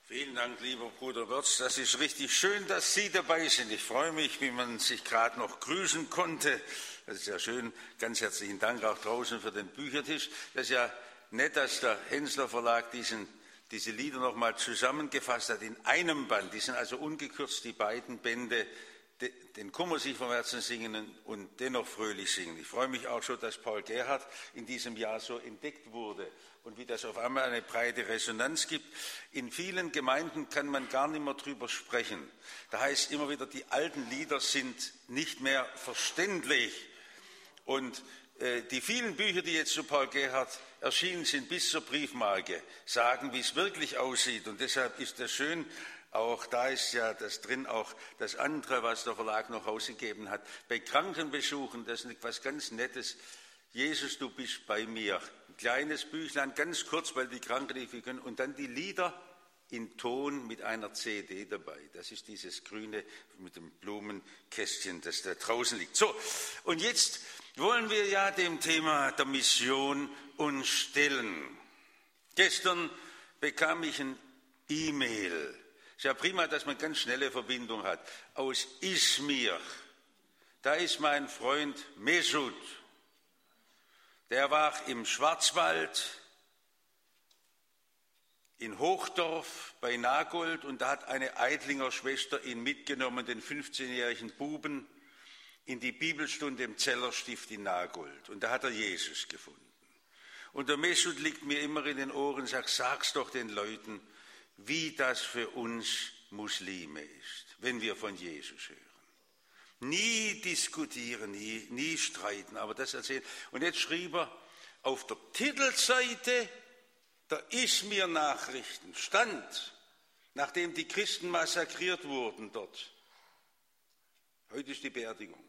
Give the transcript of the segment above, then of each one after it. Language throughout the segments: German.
Vielen Dank, lieber Bruder Wirtz. Das ist richtig schön, dass Sie dabei sind. Ich freue mich, wie man sich gerade noch grüßen konnte. Das ist ja schön. Ganz herzlichen Dank auch draußen für den Büchertisch. Das ist ja nett, dass der Hensler Verlag diese Lieder nochmal zusammengefasst hat in einem Band. Die sind also ungekürzt, die beiden Bände, den Kummer sich vom Herzen singen und dennoch fröhlich singen. Ich freue mich auch schon, dass Paul Gerhardt in diesem Jahr so entdeckt wurde und wie das auf einmal eine breite Resonanz gibt. In vielen Gemeinden kann man gar nicht mehr drüber sprechen. Da heißt immer wieder, die alten Lieder sind nicht mehr verständlich. Und die vielen Bücher, die jetzt zu Paul Gerhardt erschienen sind, bis zur Briefmarke, sagen, wie es wirklich aussieht. Und deshalb ist das schön. Auch da ist ja das drin, auch das andere, was der Verlag noch rausgegeben hat. Bei Krankenbesuchen, das ist etwas ganz Nettes. Jesus, du bist bei mir. Ein kleines Büchlein, ganz kurz, weil die Kranken nicht viel können. Und dann die Lieder in Ton mit einer CD dabei. Das ist dieses Grüne mit dem Blumenkästchen, das da draußen liegt. So, und jetzt wollen wir ja dem Thema der Mission uns stellen. Gestern bekam ich ein E-Mail. Es ist ja prima, dass man ganz schnelle Verbindung hat. Aus Izmir. Da ist mein Freund Mesut. Der war im Schwarzwald, in Hochdorf bei Nagold, und da hat eine Eidlinger Schwester ihn mitgenommen, den 15-jährigen Buben, in die Bibelstunde im Zellerstift in Nagold. Und da hat er Jesus gefunden. Und der Mesut liegt mir immer in den Ohren und sagt, sag's doch den Leuten, wie das für uns Muslime ist, wenn wir von Jesus hören. Nie diskutieren, nie streiten, aber das erzählen. Und jetzt schrieb er, auf der Titelseite der Izmir-Nachrichten stand, nachdem die Christen massakriert wurden dort, heute ist die Beerdigung,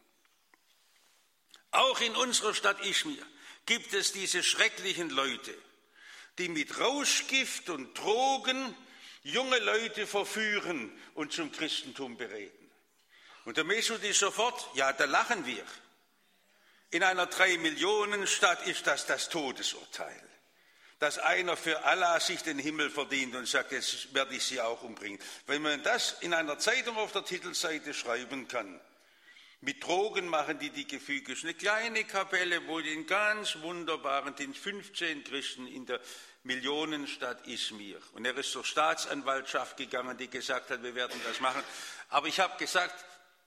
auch in unserer Stadt Izmir gibt es diese schrecklichen Leute, die mit Rauschgift und Drogen junge Leute verführen und zum Christentum bereden. Und der Mesut ist sofort, ja, da lachen wir. In einer 3-Millionen-Stadt ist das Todesurteil, dass einer für Allah sich den Himmel verdient und sagt, jetzt werde ich sie auch umbringen. Wenn man das in einer Zeitung auf der Titelseite schreiben kann, mit Drogen machen die Gefüge, eine kleine Kapelle, wo den ganz wunderbaren, den 15 Christen in der Millionenstadt Izmir. Und er ist zur Staatsanwaltschaft gegangen, die gesagt hat, wir werden das machen. Aber ich habe gesagt,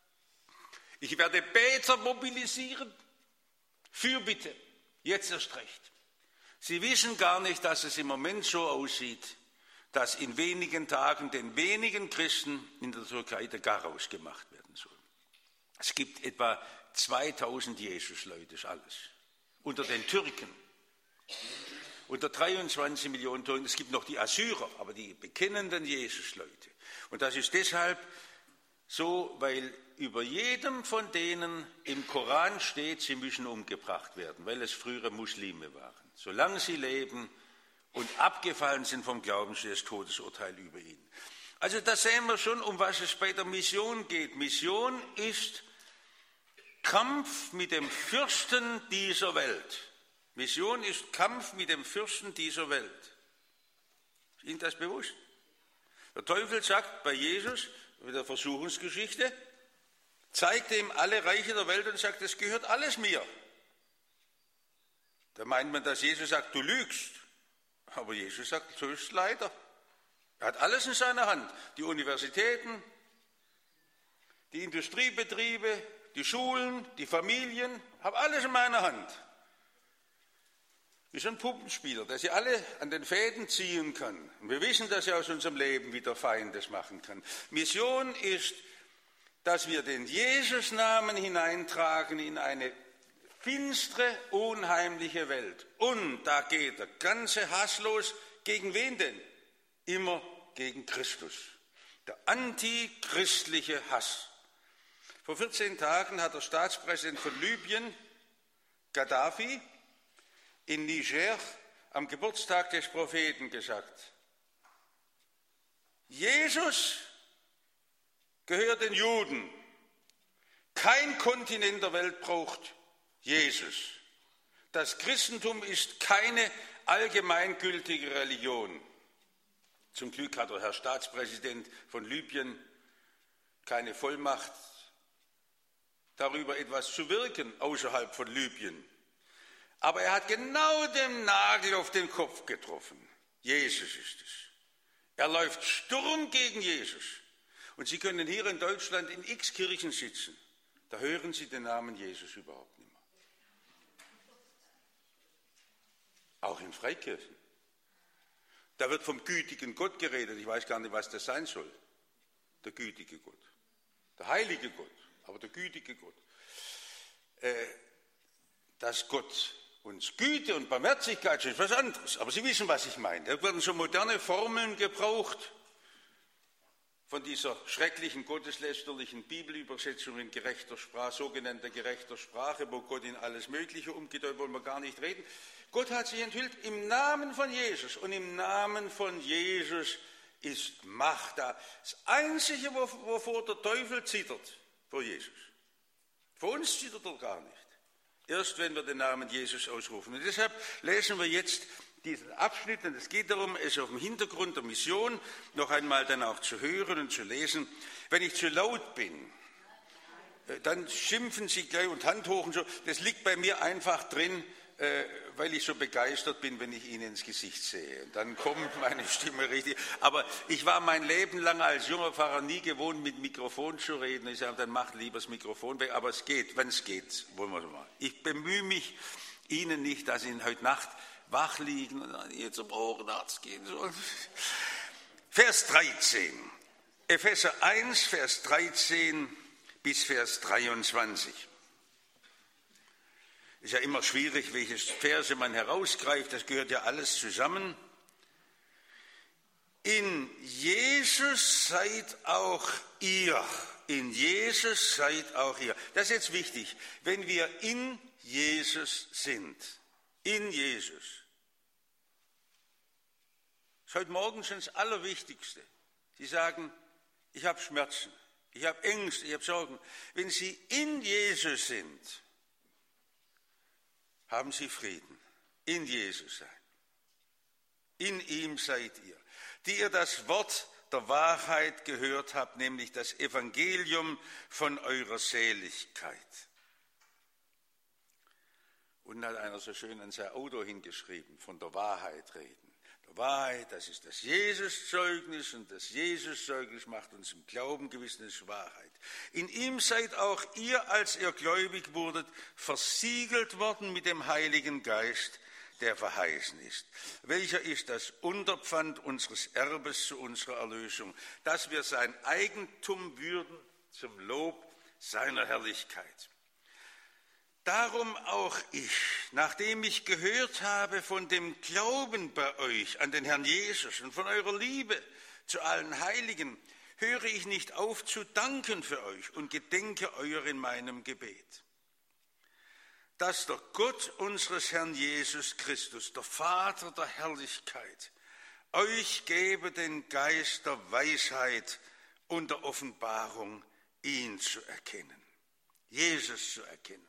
ich werde Beter mobilisieren. Fürbitte, jetzt erst recht. Sie wissen gar nicht, dass es im Moment so aussieht, dass in wenigen Tagen den wenigen Christen in der Türkei der Garaus gemacht werden soll. Es gibt etwa 2000 Jesus-Leute, ist alles. Unter den Türken. Unter 23 Millionen Türken. Es gibt noch die Assyrer, aber die bekennenden Jesus-Leute. Und das ist deshalb so, weil über jedem von denen im Koran steht, sie müssen umgebracht werden, weil es frühere Muslime waren. Solange sie leben und abgefallen sind vom Glauben, steht das Todesurteil über ihnen. Also da sehen wir schon, um was es bei der Mission geht. Mission ist Kampf mit dem Fürsten dieser Welt. Mission ist Kampf mit dem Fürsten dieser Welt. Ist Ihnen das bewusst? Der Teufel sagt bei Jesus, in der Versuchungsgeschichte, zeigt ihm alle Reiche der Welt und sagt, es gehört alles mir. Da meint man, dass Jesus sagt, du lügst. Aber Jesus sagt, so ist es leider. Er hat alles in seiner Hand. Die Universitäten, die Industriebetriebe, die Schulen, die Familien, habe alles in meiner Hand. Wie so ein Puppenspieler, der sie alle an den Fäden ziehen kann. Und wir wissen, dass er aus unserem Leben wieder Feind das machen kann. Mission ist, dass wir den Jesus-Namen hineintragen in eine finstere, unheimliche Welt. Und da geht der ganze Hass los. Gegen wen denn? Immer gegen Christus. Der antichristliche Hass. Vor 14 Tagen hat der Staatspräsident von Libyen, Gaddafi, in Niger am Geburtstag des Propheten gesagt, Jesus gehört den Juden. Kein Kontinent der Welt braucht Jesus. Das Christentum ist keine allgemeingültige Religion. Zum Glück hat der Herr Staatspräsident von Libyen keine Vollmacht, darüber etwas zu wirken außerhalb von Libyen. Aber er hat genau den Nagel auf den Kopf getroffen. Jesus ist es. Er läuft Sturm gegen Jesus. Und Sie können hier in Deutschland in x Kirchen sitzen. Da hören Sie den Namen Jesus überhaupt nicht mehr. Auch in Freikirchen. Da wird vom gütigen Gott geredet. Ich weiß gar nicht, was das sein soll. Der gütige Gott. Der heilige Gott, aber der gütige Gott. Dass Gott uns Güte und Barmherzigkeit ist was anderes. Aber Sie wissen, was ich meine. Da werden so moderne Formeln gebraucht von dieser schrecklichen, gotteslästerlichen Bibelübersetzung in gerechter Sprache, sogenannter gerechter Sprache, wo Gott in alles Mögliche umgedeutet, wollen wir gar nicht reden. Gott hat sich enthüllt im Namen von Jesus. Und im Namen von Jesus ist Macht da. Das Einzige, wovor der Teufel zittert, vor Jesus. Vor uns zittert er gar nicht. Erst wenn wir den Namen Jesus ausrufen. Und deshalb lesen wir jetzt diesen Abschnitt, und es geht darum, es auf dem Hintergrund der Mission noch einmal dann auch zu hören und zu lesen. Wenn ich zu laut bin, dann schimpfen Sie gleich und Hand hoch und so. Das liegt bei mir einfach drin, weil ich so begeistert bin, wenn ich Ihnen ins Gesicht sehe. Dann kommt meine Stimme richtig. Aber ich war mein Leben lang als junger Pfarrer nie gewohnt, mit Mikrofon zu reden. Ich sage, dann macht lieber das Mikrofon weg. Aber es geht, wenn es geht, wollen wir es mal. Ich bemühe mich Ihnen nicht, dass Sie heute Nacht wach liegen und jetzt zum Ohrenarzt gehen sollen. Vers 13. Epheser 1, Vers 13 bis Vers 23. Ist ja immer schwierig, welches Verse man herausgreift, das gehört ja alles zusammen. In Jesus seid auch ihr. In Jesus seid auch ihr. Das ist jetzt wichtig. Wenn wir in Jesus sind, in Jesus. Das ist heute Morgen schon das Allerwichtigste. Sie sagen, ich habe Schmerzen, ich habe Ängste, ich habe Sorgen. Wenn Sie in Jesus sind, haben Sie Frieden. In Jesus sein. In ihm seid ihr, die ihr das Wort der Wahrheit gehört habt, nämlich das Evangelium von eurer Seligkeit. Und hat einer so schön an sein Auto hingeschrieben, von der Wahrheit reden. Der Wahrheit, das ist das Jesus-Zeugnis, und das Jesus-Zeugnis macht uns im Glauben gewiss eine Wahrheit. In ihm seid auch ihr, als ihr gläubig wurdet, versiegelt worden mit dem Heiligen Geist, der verheißen ist. Welcher ist das Unterpfand unseres Erbes zu unserer Erlösung, dass wir sein Eigentum würden zum Lob seiner Herrlichkeit. Darum auch ich, nachdem ich gehört habe von dem Glauben bei euch an den Herrn Jesus und von eurer Liebe zu allen Heiligen, höre ich nicht auf zu danken für euch und gedenke euer in meinem Gebet. Dass der Gott unseres Herrn Jesus Christus, der Vater der Herrlichkeit, euch gebe den Geist der Weisheit und der Offenbarung, ihn zu erkennen, Jesus zu erkennen.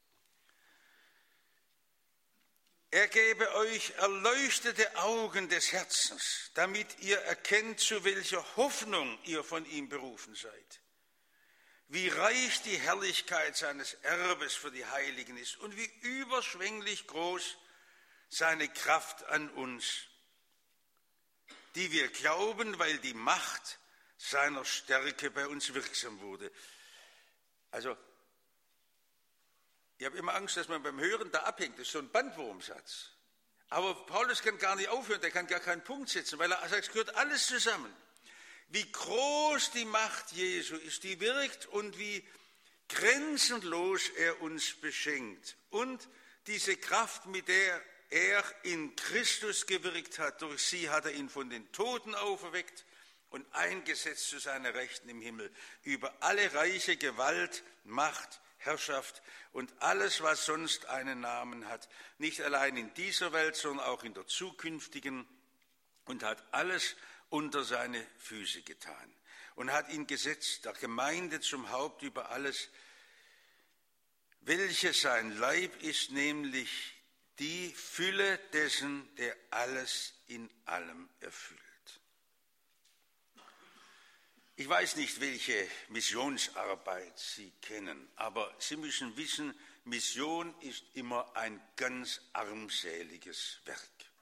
Er gebe euch erleuchtete Augen des Herzens, damit ihr erkennt, zu welcher Hoffnung ihr von ihm berufen seid, wie reich die Herrlichkeit seines Erbes für die Heiligen ist und wie überschwänglich groß seine Kraft an uns, die wir glauben, weil die Macht seiner Stärke bei uns wirksam wurde. Also, ich habe immer Angst, dass man beim Hören da abhängt. Das ist so ein Bandwurmsatz. Aber Paulus kann gar nicht aufhören, der kann gar keinen Punkt setzen, weil er sagt, es gehört alles zusammen. Wie groß die Macht Jesu ist, die wirkt, und wie grenzenlos er uns beschenkt. Und diese Kraft, mit der er in Christus gewirkt hat, durch sie hat er ihn von den Toten auferweckt und eingesetzt zu seiner Rechten im Himmel, über alle reiche Gewalt, Macht, Herrschaft und alles, was sonst einen Namen hat, nicht allein in dieser Welt, sondern auch in der zukünftigen, und hat alles unter seine Füße getan und hat ihn gesetzt, der Gemeinde zum Haupt über alles, welche sein Leib ist, nämlich die Fülle dessen, der alles in allem erfüllt. Ich weiß nicht, welche Missionsarbeit Sie kennen, aber Sie müssen wissen, Mission ist immer ein ganz armseliges Werk.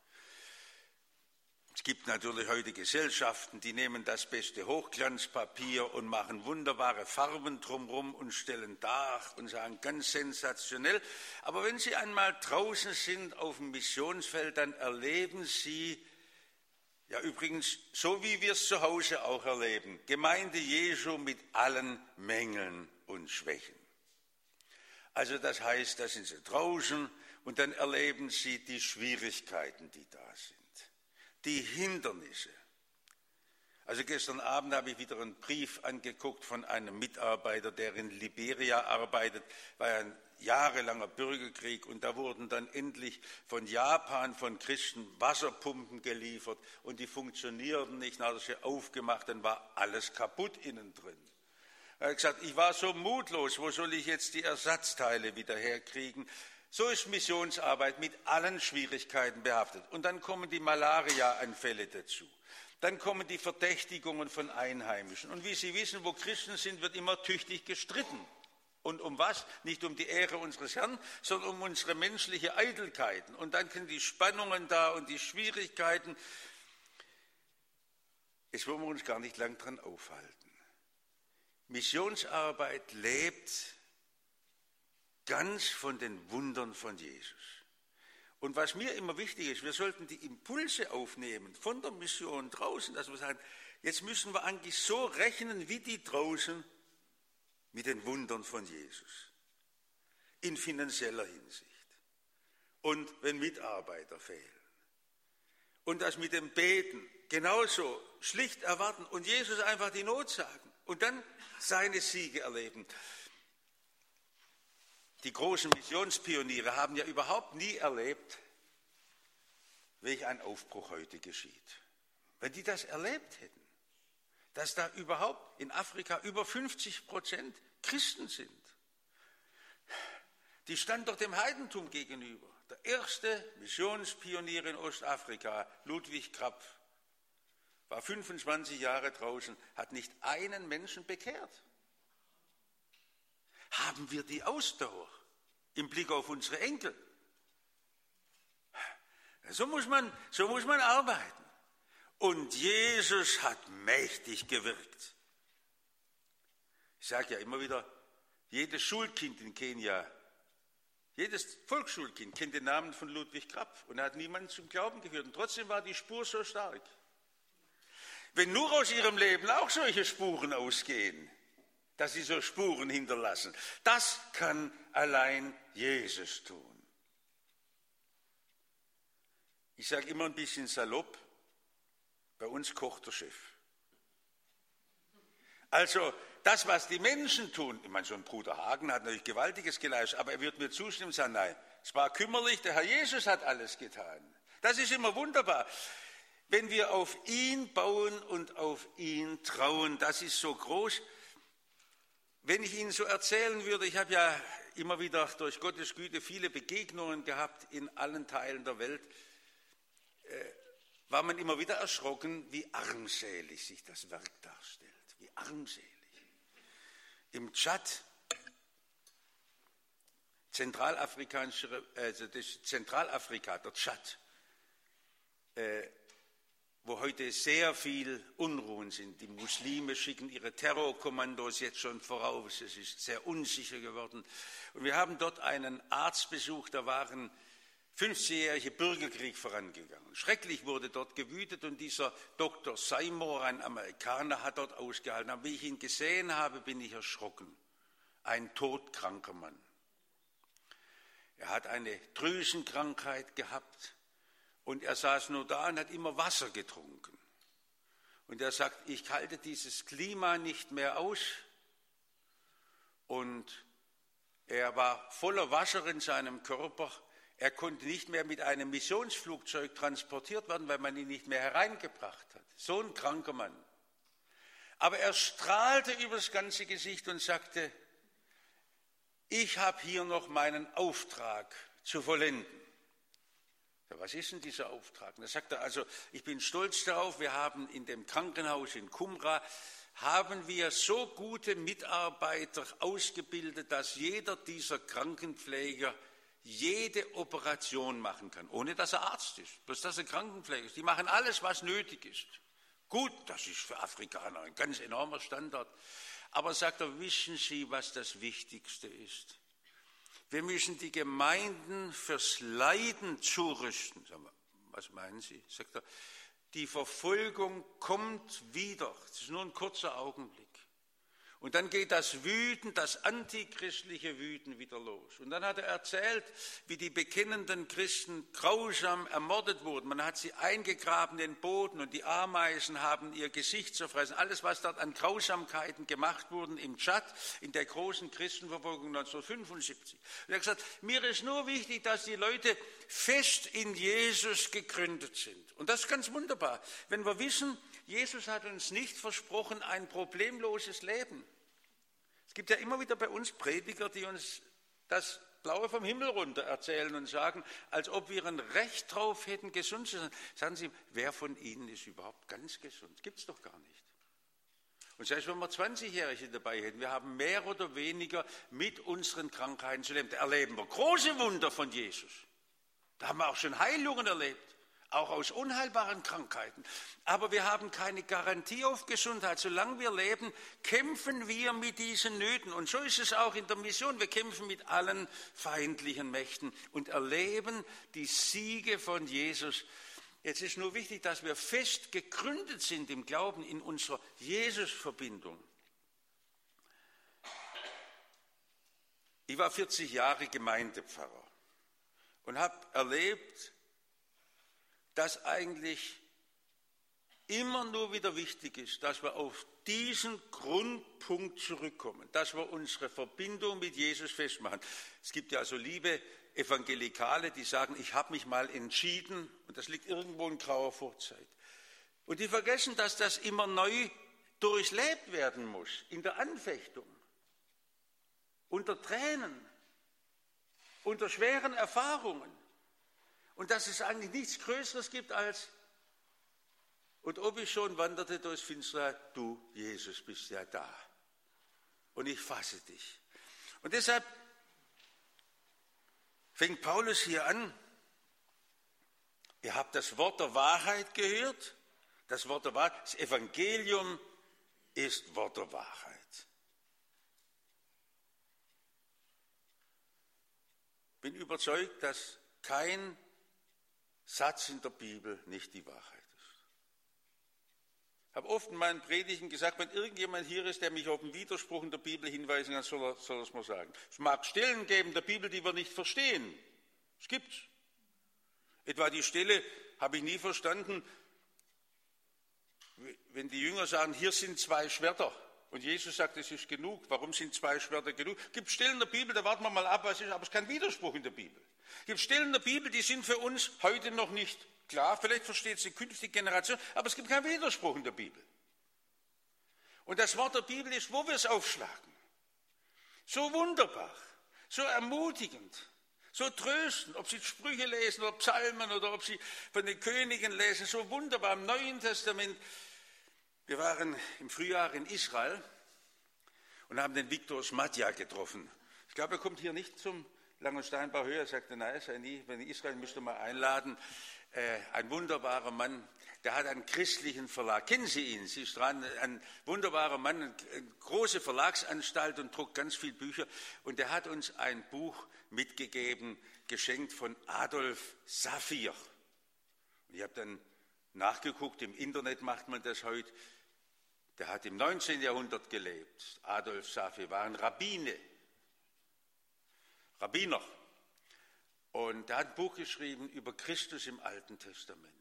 Es gibt natürlich heute Gesellschaften, die nehmen das beste Hochglanzpapier und machen wunderbare Farben drumherum und stellen dar und sagen, ganz sensationell. Aber wenn Sie einmal draußen sind auf dem Missionsfeld, dann erleben Sie, ja übrigens, so wie wir es zu Hause auch erleben, Gemeinde Jesu mit allen Mängeln und Schwächen. Also das heißt, da sind Sie draußen und dann erleben Sie die Schwierigkeiten, die da sind. Die Hindernisse. Also gestern Abend habe ich wieder einen Brief angeguckt von einem Mitarbeiter, der in Liberia arbeitet, war ja ein jahrelanger Bürgerkrieg und da wurden dann endlich von Japan, von Christen Wasserpumpen geliefert und die funktionierten nicht, dann hat er sie aufgemacht, dann war alles kaputt innen drin. Er hat gesagt, ich war so mutlos, wo soll ich jetzt die Ersatzteile wieder herkriegen? So ist Missionsarbeit mit allen Schwierigkeiten behaftet. Und dann kommen die Malaria-Anfälle dazu. Dann kommen die Verdächtigungen von Einheimischen. Und wie Sie wissen, wo Christen sind, wird immer tüchtig gestritten. Und um was? Nicht um die Ehre unseres Herrn, sondern um unsere menschliche Eitelkeiten. Und dann sind die Spannungen da und die Schwierigkeiten. Jetzt wollen wir uns gar nicht lang dran aufhalten. Missionsarbeit lebt ganz von den Wundern von Jesus. Und was mir immer wichtig ist, wir sollten die Impulse aufnehmen von der Mission draußen, dass wir sagen, jetzt müssen wir eigentlich so rechnen wie die draußen mit den Wundern von Jesus. In finanzieller Hinsicht. Und wenn Mitarbeiter fehlen. Und das mit dem Beten genauso schlicht erwarten und Jesus einfach die Not sagen und dann seine Siege erleben. Die großen Missionspioniere haben ja überhaupt nie erlebt, welch ein Aufbruch heute geschieht. Wenn die das erlebt hätten, dass da überhaupt in Afrika über 50% Christen sind. Die stand doch dem Heidentum gegenüber. Der erste Missionspionier in Ostafrika, Ludwig Krapf, war 25 Jahre draußen, hat nicht einen Menschen bekehrt. Haben wir die Ausdauer im Blick auf unsere Enkel? So muss man arbeiten. Und Jesus hat mächtig gewirkt. Ich sage ja immer wieder, jedes Schulkind in Kenia, jedes Volksschulkind kennt den Namen von Ludwig Krapf und er hat niemanden zum Glauben geführt. Und trotzdem war die Spur so stark. Wenn nur aus ihrem Leben auch solche Spuren ausgehen, dass sie so Spuren hinterlassen. Das kann allein Jesus tun. Ich sage immer ein bisschen salopp, bei uns kocht der Chef. Also das, was die Menschen tun, ich meine, so ein Bruder Hagen hat natürlich Gewaltiges geleistet, aber er wird mir zustimmen und sagen, nein, es war kümmerlich, der Herr Jesus hat alles getan. Das ist immer wunderbar. Wenn wir auf ihn bauen und auf ihn trauen, das ist so groß. Wenn ich Ihnen so erzählen würde, ich habe ja immer wieder durch Gottes Güte viele Begegnungen gehabt in allen Teilen der Welt, war man immer wieder erschrocken, wie armselig sich das Werk darstellt. Wie armselig. Im Tschad, Zentralafrika, der Tschad, wo heute sehr viel Unruhen sind. Die Muslime schicken ihre Terrorkommandos jetzt schon voraus. Es ist sehr unsicher geworden. Und wir haben dort einen Arzt besucht, da waren 50-jährige Bürgerkrieg vorangegangen. Schrecklich wurde dort gewütet und dieser Dr. Seymour, ein Amerikaner, hat dort ausgehalten. Aber wie ich ihn gesehen habe, bin ich erschrocken. Ein todkranker Mann. Er hat eine Drüsenkrankheit gehabt. Und er saß nur da und hat immer Wasser getrunken. Und er sagt, ich halte dieses Klima nicht mehr aus. Und er war voller Wasser in seinem Körper. Er konnte nicht mehr mit einem Missionsflugzeug transportiert werden, weil man ihn nicht mehr hereingebracht hat. So ein kranker Mann. Aber er strahlte über das ganze Gesicht und sagte, ich habe hier noch meinen Auftrag zu vollenden. Was ist denn dieser Auftrag? Da sagt er, also ich bin stolz darauf, wir haben in dem Krankenhaus in Kumra haben wir so gute Mitarbeiter ausgebildet, dass jeder dieser Krankenpfleger jede Operation machen kann, ohne dass er Arzt ist, bloß dass er Krankenpfleger ist. Die machen alles, was nötig ist. Gut, das ist für Afrikaner ein ganz enormer Standard. Aber sagt er, wissen Sie, was das Wichtigste ist? Wir müssen die Gemeinden fürs Leiden zurüsten. Sagen wir, was meinen Sie? Sagt er, die Verfolgung kommt wieder. Es ist nur ein kurzer Augenblick. Und dann geht das Wüten, das antichristliche Wüten wieder los. Und dann hat er erzählt, wie die bekennenden Christen grausam ermordet wurden. Man hat sie eingegraben in den Boden und die Ameisen haben ihr Gesicht zerfressen. Alles, was dort an Grausamkeiten gemacht wurde im Tschad, in der großen Christenverfolgung 1975. Und er hat gesagt, mir ist nur wichtig, dass die Leute fest in Jesus gegründet sind. Und das ist ganz wunderbar, wenn wir wissen, Jesus hat uns nicht versprochen, ein problemloses Leben. Es gibt ja immer wieder bei uns Prediger, die uns das Blaue vom Himmel runter erzählen und sagen, als ob wir ein Recht drauf hätten, gesund zu sein. Sagen Sie, wer von Ihnen ist überhaupt ganz gesund? Gibt es doch gar nicht. Und selbst wenn wir 20-Jährige dabei hätten, wir haben mehr oder weniger mit unseren Krankheiten zu leben. Da erleben wir große Wunder von Jesus. Da haben wir auch schon Heilungen erlebt. Auch aus unheilbaren Krankheiten. Aber wir haben keine Garantie auf Gesundheit. Solange wir leben, kämpfen wir mit diesen Nöten. Und so ist es auch in der Mission. Wir kämpfen mit allen feindlichen Mächten und erleben die Siege von Jesus. Jetzt ist nur wichtig, dass wir fest gegründet sind im Glauben, in unserer Jesus-Verbindung. Ich war 40 Jahre Gemeindepfarrer und habe erlebt, dass eigentlich immer nur wieder wichtig ist, dass wir auf diesen Grundpunkt zurückkommen, dass wir unsere Verbindung mit Jesus festmachen. Es gibt ja so liebe Evangelikale, die sagen, ich habe mich mal entschieden und das liegt irgendwo in grauer Vorzeit. Und die vergessen, dass das immer neu durchlebt werden muss, in der Anfechtung, unter Tränen, unter schweren Erfahrungen. Und dass es eigentlich nichts Größeres gibt als, und ob ich schon wanderte durchs Finstere, du, Jesus, bist ja da. Und ich fasse dich. Und deshalb fängt Paulus hier an, ihr habt das Wort der Wahrheit gehört, das Wort der Wahrheit, das Evangelium ist Wort der Wahrheit. Bin überzeugt, dass kein Satz in der Bibel nicht die Wahrheit ist. Ich habe oft in meinen Predigten gesagt, wenn irgendjemand hier ist, der mich auf den Widerspruch in der Bibel hinweisen kann, soll er es mal sagen. Es mag Stellen geben in der Bibel, die wir nicht verstehen. Es gibt's. Etwa die Stelle habe ich nie verstanden, wenn die Jünger sagen, hier sind 2 Schwerter. Und Jesus sagt, es ist genug. Warum sind 2 Schwerter genug? Es gibt Stellen in der Bibel, da warten wir mal ab, was ist, aber es ist kein Widerspruch in der Bibel. Es gibt Stellen in der Bibel, die sind für uns heute noch nicht klar. Vielleicht versteht es die künftige Generation, aber es gibt keinen Widerspruch in der Bibel. Und das Wort der Bibel ist, wo wir es aufschlagen, so wunderbar, so ermutigend, so tröstend, ob Sie Sprüche lesen oder Psalmen oder ob Sie von den Königen lesen, so wunderbar im Neuen Testament. Wir waren im Frühjahr in Israel und haben den Viktor Smatja getroffen. Ich glaube, er kommt hier nicht zum Langensteinbau höher. Er sagte, nein, sei nie, wenn Israel müsst ihr mal einladen. Ein wunderbarer Mann, der hat einen christlichen Verlag. Kennen Sie ihn? Sie ist dran, ein wunderbarer Mann, eine große Verlagsanstalt und druckt ganz viele Bücher. Und der hat uns ein Buch mitgegeben, geschenkt von Adolf Saphir. Und ich habe dann nachgeguckt, im Internet macht man das heute. Der hat im 19. Jahrhundert gelebt. Adolf Saphir war ein Rabbiner. Und er hat ein Buch geschrieben über Christus im Alten Testament.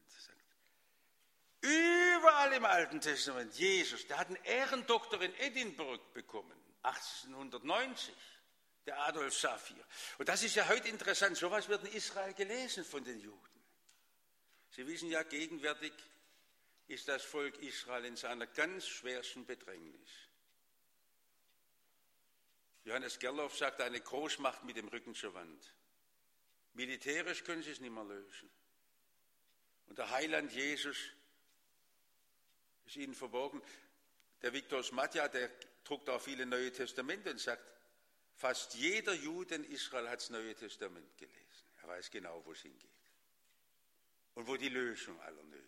Überall im Alten Testament, Jesus, der hat einen Ehrendoktor in Edinburgh bekommen, 1890, der Adolf Saphir. Und das ist ja heute interessant, sowas wird in Israel gelesen von den Juden. Sie wissen ja, gegenwärtig ist das Volk Israel in seiner ganz schwersten Bedrängnis. Johannes Gerloff sagt, eine Großmacht mit dem Rücken zur Wand. Militärisch können sie es nicht mehr lösen. Und der Heiland Jesus ist ihnen verborgen. Der Viktor Smatja, der druckt auch viele Neue Testamente und sagt, fast jeder Jude in Israel hat das Neue Testament gelesen. Er weiß genau, wo es hingeht und wo die Lösung aller Nöte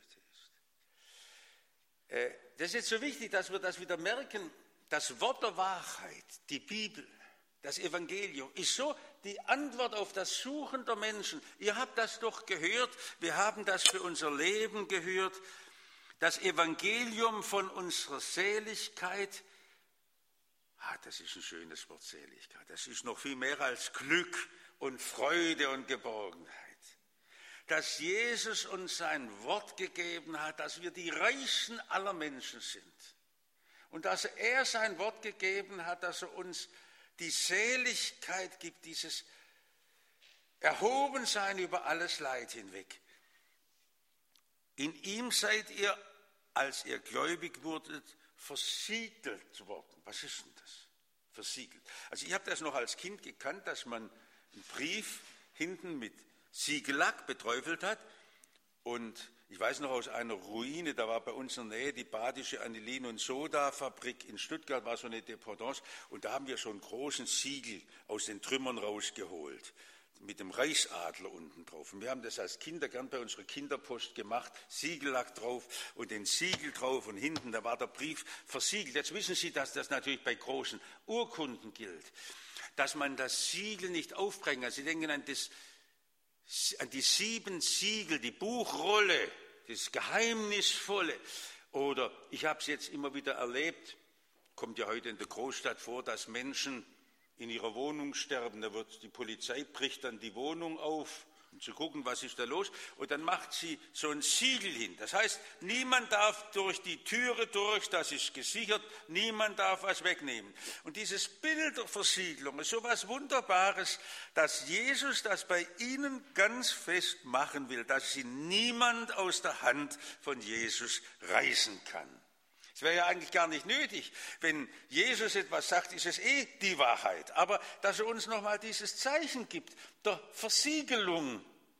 ist. Das ist jetzt so wichtig, dass wir das wieder merken. Das Wort der Wahrheit, die Bibel, das Evangelium, ist so die Antwort auf das Suchen der Menschen. Ihr habt das doch gehört, wir haben das für unser Leben gehört. Das Evangelium von unserer Seligkeit, das ist ein schönes Wort, Seligkeit. Das ist noch viel mehr als Glück und Freude und Geborgenheit. Dass Jesus uns sein Wort gegeben hat, dass wir die Reichsten aller Menschen sind. Und dass er sein Wort gegeben hat, dass er uns die Seligkeit gibt, dieses Erhobensein über alles Leid hinweg. In ihm seid ihr, als ihr gläubig wurdet, versiegelt worden. Was ist denn das? Versiegelt. Also ich habe das noch als Kind gekannt, dass man einen Brief hinten mit Siegellack beträufelt hat. Und ich weiß noch aus einer Ruine, da war bei uns in der Nähe die Badische Anilin- und Soda-Fabrik in Stuttgart, war so eine Dependance. Und da haben wir so einen großen Siegel aus den Trümmern rausgeholt, mit dem Reichsadler unten drauf. Und wir haben das als Kinder gern bei unserer Kinderpost gemacht, Siegellack drauf und den Siegel drauf und hinten, da war der Brief versiegelt. Jetzt wissen Sie, dass das natürlich bei großen Urkunden gilt, dass man das Siegel nicht aufbringen kann. Sie denken an die 7 Siegel, die Buchrolle, das Geheimnisvolle. Oder ich habe es jetzt immer wieder erlebt, kommt ja heute in der Großstadt vor, dass Menschen in ihrer Wohnung sterben. Da wird die Polizei bricht dann die Wohnung auf, um zu gucken, was ist da los. Und dann macht sie so ein Siegel hin. Das heißt, niemand darf durch die Türe durch, das ist gesichert, niemand darf was wegnehmen. Und dieses Bild der Versiegelung ist so was Wunderbares, dass Jesus das bei ihnen ganz fest machen will, dass sie niemand aus der Hand von Jesus reißen kann. Es wäre ja eigentlich gar nicht nötig, wenn Jesus etwas sagt, ist es die Wahrheit. Aber dass er uns nochmal dieses Zeichen gibt, der Versiegelung.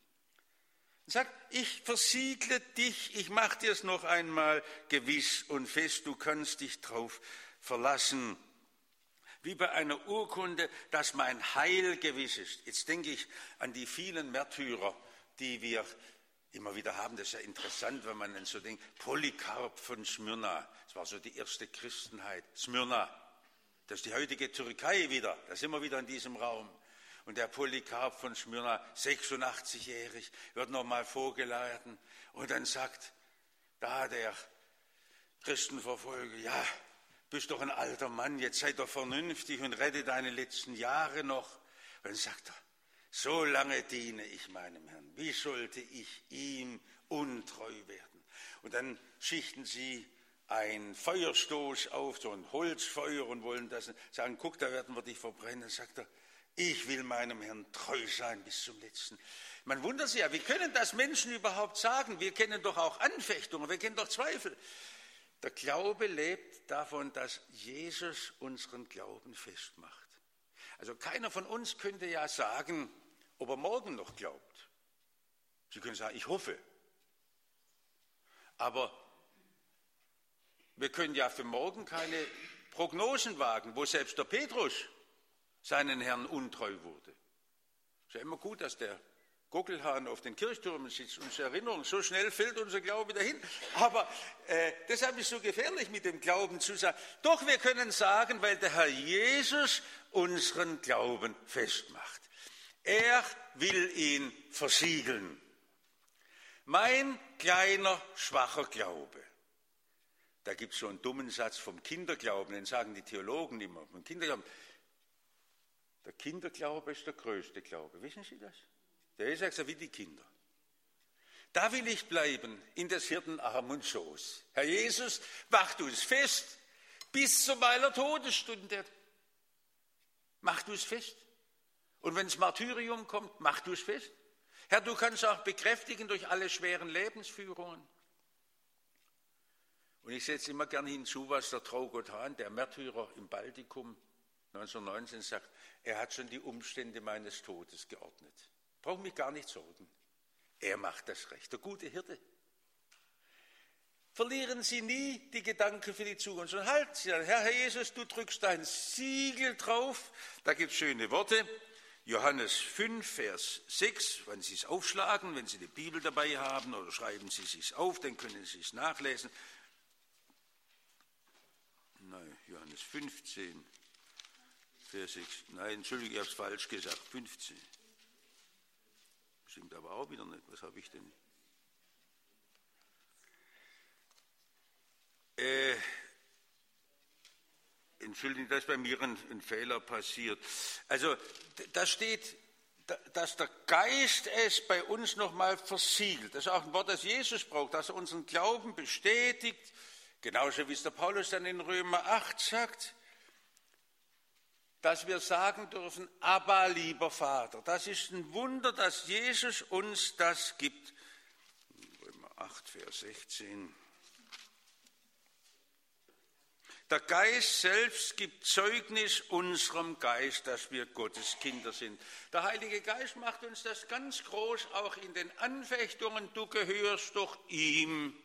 Er sagt, ich versiegle dich, ich mache dir es noch einmal gewiss und fest, du kannst dich drauf verlassen. Wie bei einer Urkunde, dass mein Heil gewiss ist. Jetzt denke ich an die vielen Märtyrer, die wir immer wieder haben. Das ist ja interessant, wenn man dann so denkt. Polycarp von Smyrna, das war so die erste Christenheit. Smyrna, das ist die heutige Türkei wieder, da sind wir wieder in diesem Raum. Und der Polycarp von Smyrna, 86-jährig, wird nochmal vorgeladen und dann sagt da der Christenverfolger, ja, bist doch ein alter Mann, jetzt sei doch vernünftig und rette deine letzten Jahre noch. Und dann sagt er, so lange diene ich meinem Herrn, wie sollte ich ihm untreu werden? Und dann schichten sie einen Feuerstoß auf, so ein Holzfeuer und wollen das sagen, guck, da werden wir dich verbrennen. Dann sagt er, ich will meinem Herrn treu sein bis zum Letzten. Man wundert sich ja, wie können das Menschen überhaupt sagen? Wir kennen doch auch Anfechtungen, wir kennen doch Zweifel. Der Glaube lebt davon, dass Jesus unseren Glauben festmacht. Also keiner von uns könnte ja sagen, ob er morgen noch glaubt. Sie können sagen, ich hoffe. Aber wir können ja für morgen keine Prognosen wagen, wo selbst der Petrus seinen Herrn untreu wurde. Es ist ja immer gut, dass der Gockelhahn auf den Kirchtürmen sitzt, unsere Erinnerung, so schnell fällt unser Glaube dahin. Aber deshalb ist es so gefährlich, mit dem Glauben zu sagen. Doch wir können sagen, weil der Herr Jesus unseren Glauben festmacht. Er will ihn versiegeln. Mein kleiner, schwacher Glaube. Da gibt es so einen dummen Satz vom Kinderglauben, den sagen die Theologen immer. Vom Kinderglauben. Der Kinderglaube ist der größte Glaube. Wissen Sie das? Der ist ja wie die Kinder. Da will ich bleiben, in des Hirten Arm und Schoß. Herr Jesus, mach du es fest, bis zu meiner Todesstunde. Mach du es fest. Und wenn das Martyrium kommt, mach du es fest. Herr, du kannst auch bekräftigen durch alle schweren Lebensführungen. Und ich setze immer gern hinzu, was der Traugott Hahn, der Märtyrer im Baltikum, 1919 sagt, er hat schon die Umstände meines Todes geordnet. Brauche mich gar nicht sorgen. Er macht das Recht, der gute Hirte. verlieren Sie nie die Gedanken für die Zukunft, sondern halten Sie an. Herr Jesus, du drückst dein Siegel drauf. Da gibt es schöne Worte. Johannes 5, Vers 6, wenn Sie es aufschlagen, wenn Sie die Bibel dabei haben, oder schreiben Sie es auf, dann können Sie es nachlesen. Nein, Johannes 15, Vers 6. Nein, Entschuldigung, ich habe es falsch gesagt. 15. Stimmt aber auch wieder nicht. Was habe ich denn? Entschuldigung, dass bei mir ein Fehler passiert. Also da steht, dass der Geist es bei uns nochmal versiegelt. Das ist auch ein Wort, das Jesus braucht, dass er unseren Glauben bestätigt, genauso wie es der Paulus dann in Römer 8 sagt, dass wir sagen dürfen, Abba, lieber Vater. Das ist ein Wunder, dass Jesus uns das gibt. Römer 8, Vers 16. Der Geist selbst gibt Zeugnis unserem Geist, dass wir Gottes Kinder sind. Der Heilige Geist macht uns das ganz groß, auch in den Anfechtungen. Du gehörst doch ihm.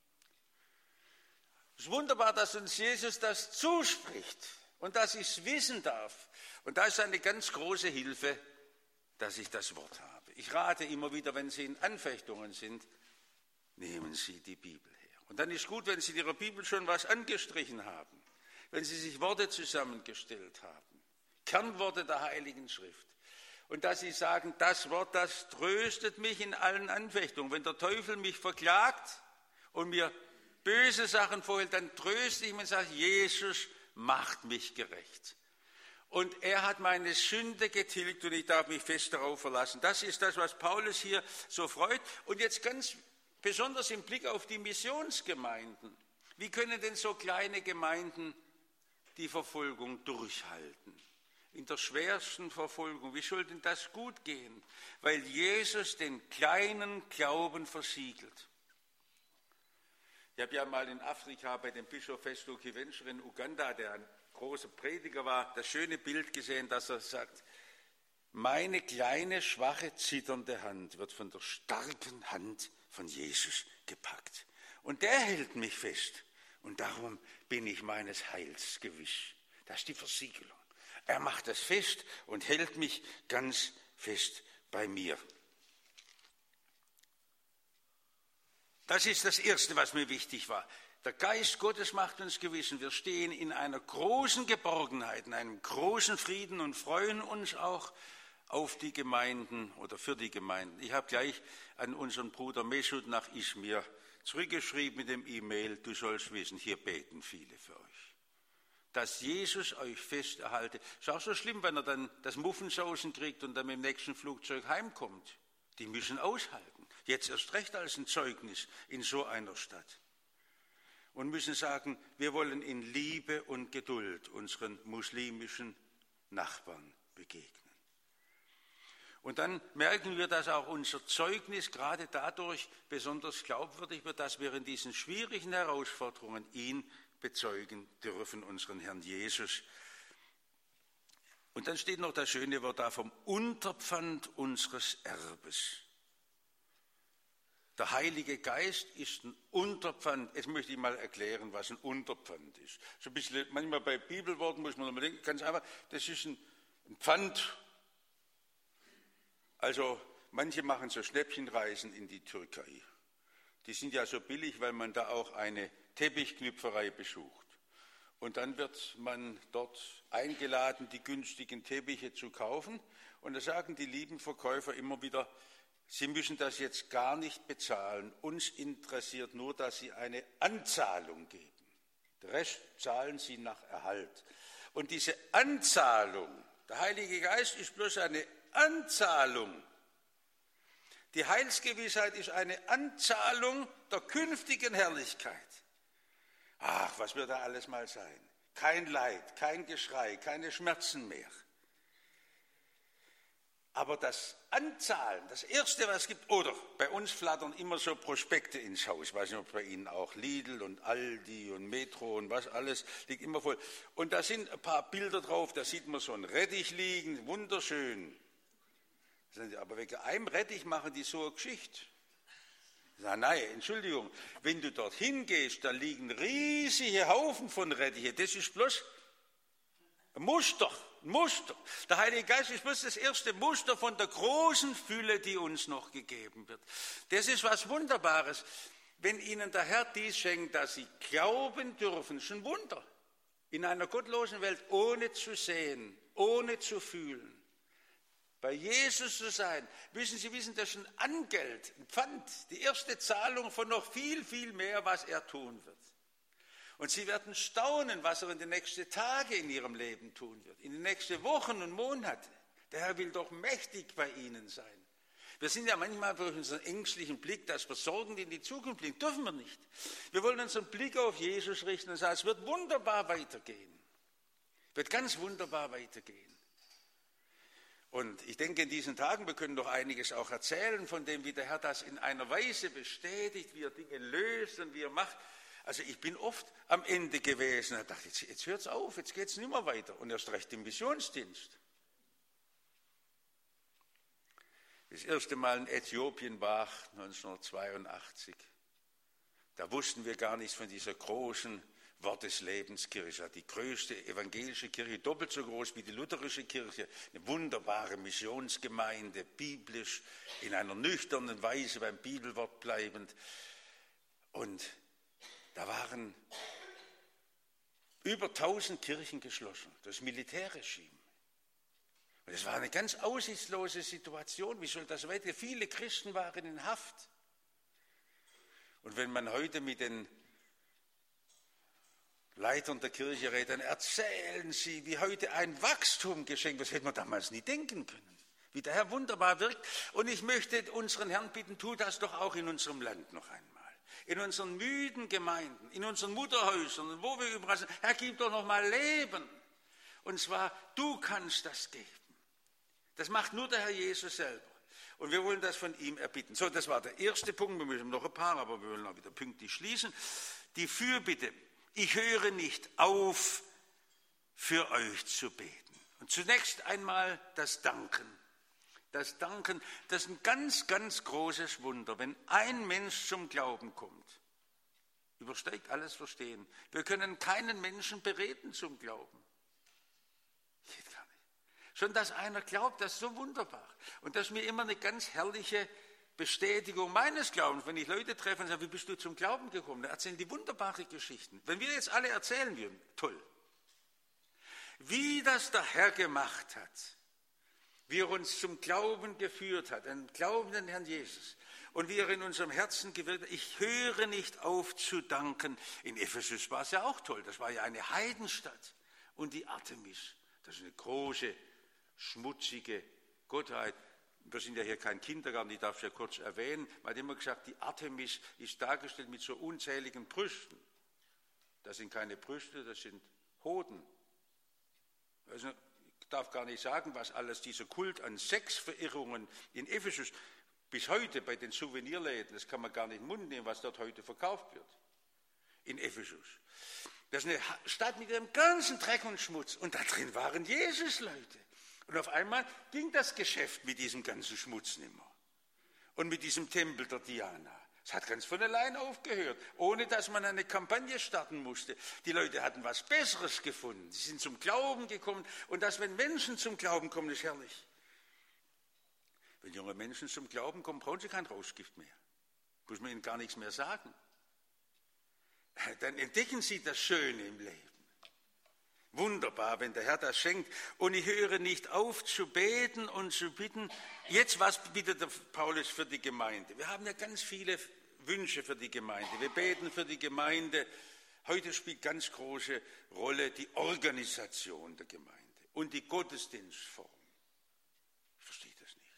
Es ist wunderbar, dass uns Jesus das zuspricht und dass ich es wissen darf. Und da ist eine ganz große Hilfe, dass ich das Wort habe. Ich rate immer wieder, wenn Sie in Anfechtungen sind, nehmen Sie die Bibel her. Und dann ist gut, wenn Sie in Ihrer Bibel schon was angestrichen haben, wenn Sie sich Worte zusammengestellt haben, Kernworte der Heiligen Schrift. Und dass Sie sagen, das Wort, das tröstet mich in allen Anfechtungen. Wenn der Teufel mich verklagt und mir böse Sachen vorhält, dann tröste ich mich und sage, Jesus macht mich gerecht. Und er hat meine Sünde getilgt und ich darf mich fest darauf verlassen. Das ist das, was Paulus hier so freut. Und jetzt ganz besonders im Blick auf die Missionsgemeinden. Wie können denn so kleine Gemeinden die Verfolgung durchhalten? In der schwersten Verfolgung. Wie soll denn das gut gehen? Weil Jesus den kleinen Glauben versiegelt. Ich habe ja mal in Afrika bei dem Bischof Festo Kivencher in Uganda, der ein großer Prediger war, das schöne Bild gesehen, dass er sagt, meine kleine, schwache, zitternde Hand wird von der starken Hand von Jesus gepackt. Und der hält mich fest. Und darum bin ich meines Heils gewiss. Das ist die Versiegelung. Er macht das fest und hält mich ganz fest bei mir. Das ist das Erste, was mir wichtig war. Der Geist Gottes macht uns gewiss. Wir stehen in einer großen Geborgenheit, in einem großen Frieden und freuen uns auch auf die Gemeinden oder für die Gemeinden. Ich habe gleich an unseren Bruder Mesut nach Izmir zurückgeschrieben mit dem E-Mail, du sollst wissen, hier beten viele für euch. Dass Jesus euch fest erhalte. Ist auch so schlimm, wenn er dann das Muffensausen kriegt und dann mit dem nächsten Flugzeug heimkommt. Die müssen aushalten. Jetzt erst recht als ein Zeugnis in so einer Stadt. Und müssen sagen, wir wollen in Liebe und Geduld unseren muslimischen Nachbarn begegnen. Und dann merken wir, dass auch unser Zeugnis gerade dadurch besonders glaubwürdig wird, dass wir in diesen schwierigen Herausforderungen ihn bezeugen dürfen, unseren Herrn Jesus. Und dann steht noch das schöne Wort da vom Unterpfand unseres Erbes. Der Heilige Geist ist ein Unterpfand. Jetzt möchte ich mal erklären, was ein Unterpfand ist. So ein bisschen, manchmal bei Bibelworten muss man nochmal denken, ganz einfach, das ist ein Pfand. Also manche machen so Schnäppchenreisen in die Türkei. Die sind ja so billig, weil man da auch eine Teppichknüpferei besucht. Und dann wird man dort eingeladen, die günstigen Teppiche zu kaufen. Und da sagen die lieben Verkäufer immer wieder, Sie müssen das jetzt gar nicht bezahlen. Uns interessiert nur, dass Sie eine Anzahlung geben. Den Rest zahlen Sie nach Erhalt. Und diese Anzahlung, der Heilige Geist ist bloß eine Anzahlung. Die Heilsgewissheit ist eine Anzahlung der künftigen Herrlichkeit. Ach, was wird da alles mal sein? Kein Leid, kein Geschrei, keine Schmerzen mehr. Aber das Anzahlen, das Erste, was es gibt, oder bei uns flattern immer so Prospekte ins Haus, ich weiß nicht, ob bei Ihnen auch Lidl und Aldi und Metro und was alles, liegt immer voll. Und da sind ein paar Bilder drauf, da sieht man so einen Rettich liegen, wunderschön. Aber wegen einem Rettich machen die so eine Geschichte. Nein, Entschuldigung, wenn du dorthin gehst, da liegen riesige Haufen von Rettiche. Das ist bloß ein Muster. Der Heilige Geist ist bloß das erste Muster von der großen Fülle, die uns noch gegeben wird. Das ist was Wunderbares. Wenn ihnen der Herr dies schenkt, dass sie glauben dürfen, ist ein Wunder. In einer gottlosen Welt, ohne zu sehen, ohne zu fühlen. Bei Jesus zu sein, müssen Sie wissen, das ist ein Angeld, ein Pfand, die erste Zahlung von noch viel, viel mehr, was er tun wird. Und Sie werden staunen, was er in den nächsten Tagen in Ihrem Leben tun wird, in den nächsten Wochen und Monaten. Der Herr will doch mächtig bei Ihnen sein. Wir sind ja manchmal durch unseren ängstlichen Blick, dass wir sorgend in die Zukunft blicken, dürfen wir nicht. Wir wollen unseren Blick auf Jesus richten und sagen, es wird wunderbar weitergehen. Wird ganz wunderbar weitergehen. Und ich denke, in diesen Tagen, wir können doch einiges auch erzählen von dem, wie der Herr das in einer Weise bestätigt, wie er Dinge löst und wie er macht. Also ich bin oft am Ende gewesen und dachte, jetzt hört es auf, jetzt geht es nicht mehr weiter. Und erst recht im Missionsdienst. Das erste Mal in Äthiopien war 1982. Da wussten wir gar nichts von dieser großen Wort des Lebens Kirche, die größte evangelische Kirche, doppelt so groß wie die lutherische Kirche, eine wunderbare Missionsgemeinde, biblisch, in einer nüchternen Weise beim Bibelwort bleibend. Und da waren über 1000 Kirchen geschlossen, das Militärregime. Und es war eine ganz aussichtslose Situation, wie soll das weitergehen? Viele Christen waren in Haft. Und wenn man heute mit den Leitern der Kirche redet, dann erzählen sie, wie heute ein Wachstum geschenkt wird. Das hätte man damals nie denken können. Wie der Herr wunderbar wirkt. Und ich möchte unseren Herrn bitten, tu das doch auch in unserem Land noch einmal. In unseren müden Gemeinden, in unseren Mutterhäusern, wo wir überall sind. Herr, gib doch noch mal Leben. Und zwar, du kannst das geben. Das macht nur der Herr Jesus selber. Und wir wollen das von ihm erbitten. So, das war der erste Punkt. Wir müssen noch ein paar, aber wir wollen auch wieder pünktlich schließen. Die Fürbitte. Ich höre nicht auf, für euch zu beten. Und zunächst einmal das Danken. Das Danken, das ist ein ganz, ganz großes Wunder. Wenn ein Mensch zum Glauben kommt, übersteigt alles Verstehen. Wir können keinen Menschen bereden zum Glauben. Geht gar nicht. Schon, dass einer glaubt, das ist so wunderbar. Und das ist mir immer eine ganz herrliche Bestätigung meines Glaubens, wenn ich Leute treffe und sage, wie bist du zum Glauben gekommen? Da erzählen die wunderbare Geschichten. Wenn wir jetzt alle erzählen würden, toll. Wie das der Herr gemacht hat, wie er uns zum Glauben geführt hat, einen glaubenden Herrn Jesus, und wie er in unserem Herzen gewirkt hat. Ich höre nicht auf zu danken. In Ephesus war es ja auch toll, das war ja eine Heidenstadt. Und die Artemis, das ist eine große, schmutzige Gottheit. Wir sind ja hier kein Kindergarten, ich darf es ja kurz erwähnen. Man hat immer gesagt, die Artemis ist dargestellt mit so unzähligen Brüsten. Das sind keine Brüste, das sind Hoden. Also, ich darf gar nicht sagen, was alles dieser Kult an Sexverirrungen in Ephesus bis heute bei den Souvenirläden, das kann man gar nicht in den Mund nehmen, was dort heute verkauft wird. In Ephesus. Das ist eine Stadt mit dem ganzen Dreck und Schmutz. Und da drin waren Jesus-Leute. Und auf einmal ging das Geschäft mit diesem ganzen Schmutz nicht mehr. Und mit diesem Tempel der Diana. Es hat ganz von allein aufgehört, ohne dass man eine Kampagne starten musste. Die Leute hatten was Besseres gefunden. Sie sind zum Glauben gekommen. Und dass, wenn Menschen zum Glauben kommen, ist herrlich. Wenn junge Menschen zum Glauben kommen, brauchen sie kein Rauschgift mehr. Muss man ihnen gar nichts mehr sagen. Dann entdecken sie das Schöne im Leben. Wunderbar, wenn der Herr das schenkt. Und ich höre nicht auf zu beten und zu bitten. Jetzt, was bittet der Paulus für die Gemeinde? Wir haben ja ganz viele Wünsche für die Gemeinde. Wir beten für die Gemeinde. Heute spielt ganz große Rolle die Organisation der Gemeinde und die Gottesdienstform. Ich verstehe das nicht.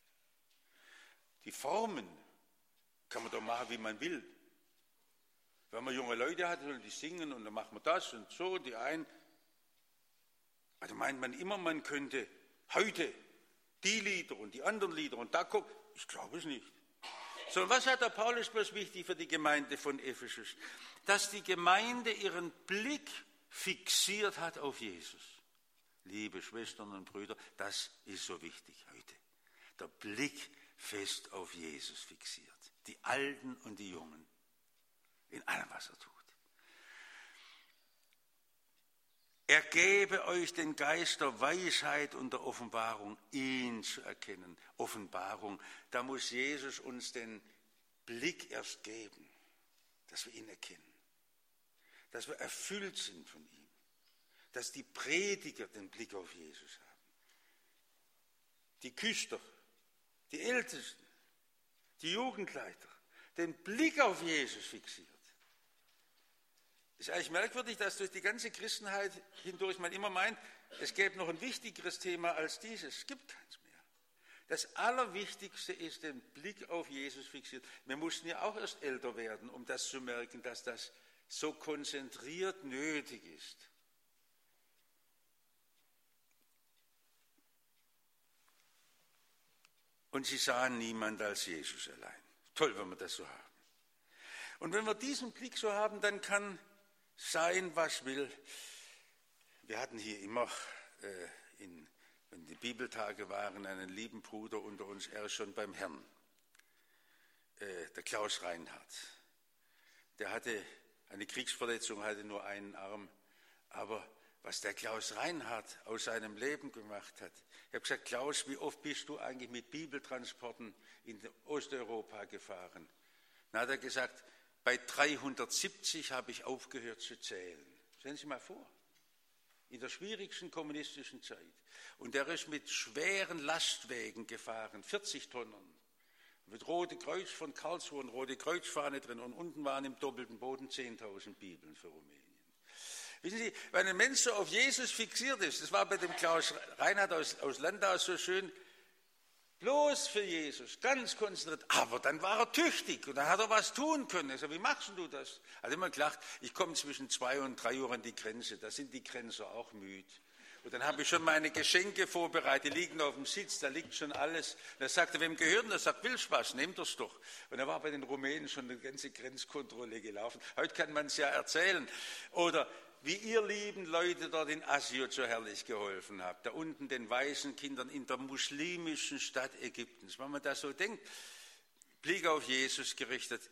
Die Formen kann man doch machen, wie man will. Wenn man junge Leute hat, sollen die singen und dann machen wir das und so, die einen. Also meint man immer, man könnte heute die Lieder und die anderen Lieder und da kommt. Ich glaube es nicht. Sondern was hat der Paulus bloß wichtig für die Gemeinde von Ephesus? Dass die Gemeinde ihren Blick fixiert hat auf Jesus. Liebe Schwestern und Brüder, das ist so wichtig heute. Der Blick fest auf Jesus fixiert. Die Alten und die Jungen. In allem, was er tut. Er gebe euch den Geist der Weisheit und der Offenbarung, ihn zu erkennen. Offenbarung, da muss Jesus uns den Blick erst geben, dass wir ihn erkennen. Dass wir erfüllt sind von ihm. Dass die Prediger den Blick auf Jesus haben. Die Küster, die Ältesten, die Jugendleiter, den Blick auf Jesus fixiert. Es ist eigentlich merkwürdig, dass durch die ganze Christenheit hindurch man immer meint, es gäbe noch ein wichtigeres Thema als dieses. Es gibt keins mehr. Das Allerwichtigste ist, den Blick auf Jesus fixiert. Wir mussten ja auch erst älter werden, um das zu merken, dass das so konzentriert nötig ist. Und sie sahen niemand als Jesus allein. Toll, wenn wir das so haben. Und wenn wir diesen Blick so haben, dann kann sein, was will. Wir hatten hier immer, wenn die Bibeltage waren, einen lieben Bruder unter uns, er ist schon beim Herrn, der Klaus Reinhardt. Der hatte eine Kriegsverletzung, hatte nur einen Arm, aber was der Klaus Reinhardt aus seinem Leben gemacht hat. Ich habe gesagt, Klaus, wie oft bist du eigentlich mit Bibeltransporten in Osteuropa gefahren? Dann hat er gesagt, bei 370 habe ich aufgehört zu zählen. Stellen Sie mal vor, in der schwierigsten kommunistischen Zeit. Und er ist mit schweren Lastwagen gefahren, 40 Tonnen, mit Rote Kreuz von Karlsruhe und Rote Kreuzfahne drin. Und unten waren im doppelten Boden 10.000 Bibeln für Rumänien. Wissen Sie, wenn ein Mensch so auf Jesus fixiert ist, das war bei dem Klaus Reinhardt aus Landau so schön, bloß für Jesus, ganz konzentriert, aber dann war er tüchtig und dann hat er was tun können. Ich sage, wie machst du das? Er hat immer gedacht, ich komme zwischen 2 und 3 Uhr an die Grenze, da sind die Grenzer auch müde. Und dann habe ich schon meine Geschenke vorbereitet, die liegen auf dem Sitz, da liegt schon alles. Und er sagte, wem gehört denn das? Er sagt, willst du was, nehmt das doch. Und er war bei den Rumänen schon eine ganze Grenzkontrolle gelaufen. Heute kann man es ja erzählen. Oder wie ihr lieben Leute dort in Asyut so herrlich geholfen habt, da unten den weißen Kindern in der muslimischen Stadt Ägyptens. Wenn man das so denkt, Blick auf Jesus gerichtet.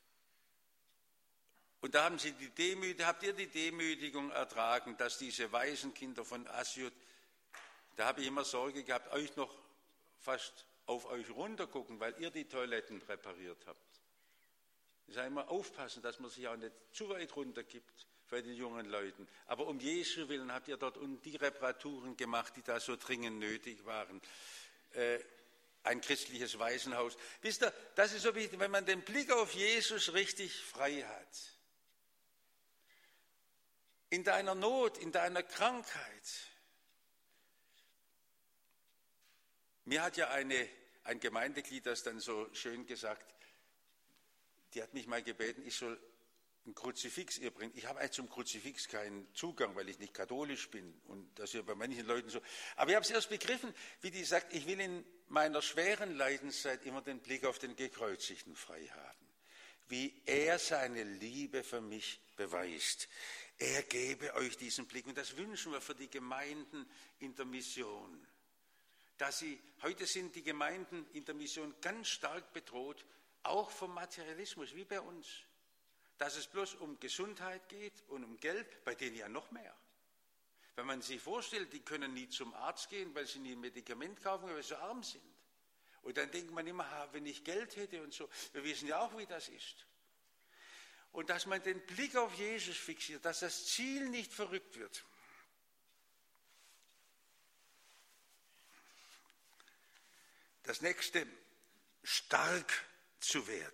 Und da habt ihr die Demütigung ertragen, dass diese weißen Kinder von Asyut, da habe ich immer Sorge gehabt, euch noch fast auf euch runtergucken, weil ihr die Toiletten repariert habt. Ich sage immer, aufpassen, dass man sich auch nicht zu weit runtergibt bei den jungen Leuten. Aber um Jesu Willen habt ihr dort unten die Reparaturen gemacht, die da so dringend nötig waren. Ein christliches Waisenhaus. Wisst ihr, das ist so wichtig, wenn man den Blick auf Jesus richtig frei hat. In deiner Not, in deiner Krankheit. Mir hat ja ein Gemeindeglied das dann so schön gesagt, die hat mich mal gebeten, ich soll ein Kruzifix ihr bringen. Ich habe eigentlich zum Kruzifix keinen Zugang, weil ich nicht katholisch bin und das ist ja bei manchen Leuten so. Aber ich habe es erst begriffen, wie die sagt, ich will in meiner schweren Leidenszeit immer den Blick auf den Gekreuzigten frei haben. Wie er seine Liebe für mich beweist. Er gebe euch diesen Blick und das wünschen wir für die Gemeinden in der Mission. Heute sind die Gemeinden in der Mission ganz stark bedroht, auch vom Materialismus, wie bei uns. Dass es bloß um Gesundheit geht und um Geld, bei denen ja noch mehr. Wenn man sich vorstellt, die können nie zum Arzt gehen, weil sie nie ein Medikament kaufen, weil sie so arm sind. Und dann denkt man immer, wenn ich Geld hätte und so. Wir wissen ja auch, wie das ist. Und dass man den Blick auf Jesus fixiert, dass das Ziel nicht verrückt wird. Das nächste, stark zu werden.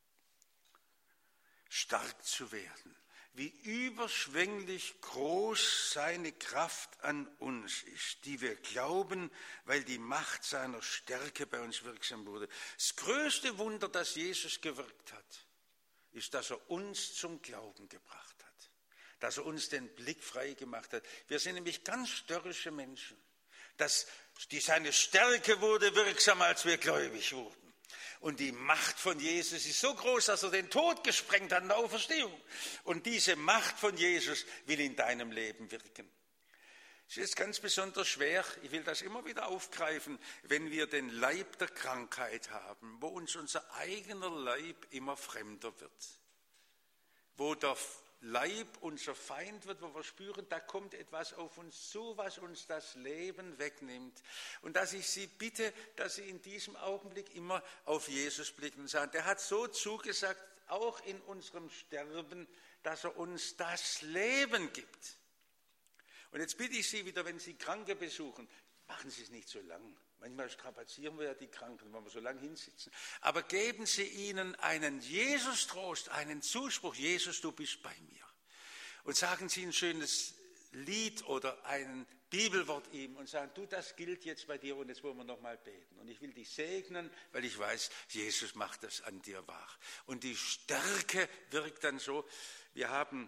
Stark zu werden. Wie überschwänglich groß seine Kraft an uns ist, die wir glauben, weil die Macht seiner Stärke bei uns wirksam wurde. Das größte Wunder, das Jesus gewirkt hat, ist, dass er uns zum Glauben gebracht hat, dass er uns den Blick frei gemacht hat. Wir sind nämlich ganz störrische Menschen. Seine Stärke wurde wirksam, als wir gläubig wurden. Und die Macht von Jesus ist so groß, dass er den Tod gesprengt hat in der Auferstehung. Und diese Macht von Jesus will in deinem Leben wirken. Es ist ganz besonders schwer, ich will das immer wieder aufgreifen, wenn wir den Leib der Krankheit haben, wo uns unser eigener Leib immer fremder wird, wo der Leib unser Feind wird, wo wir spüren, da kommt etwas auf uns zu, was uns das Leben wegnimmt. Und dass ich Sie bitte, dass Sie in diesem Augenblick immer auf Jesus blicken und sagen, der hat so zugesagt, auch in unserem Sterben, dass er uns das Leben gibt. Und jetzt bitte ich Sie wieder, wenn Sie Kranke besuchen, machen Sie es nicht so lang. Manchmal strapazieren wir ja die Kranken, wenn wir so lange hinsitzen. Aber geben Sie ihnen einen Jesus-Trost, einen Zuspruch. Jesus, du bist bei mir. Und sagen Sie ein schönes Lied oder ein Bibelwort ihm und sagen, du, das gilt jetzt bei dir und jetzt wollen wir nochmal beten. Und ich will dich segnen, weil ich weiß, Jesus macht das an dir wahr. Und die Stärke wirkt dann so. Wir haben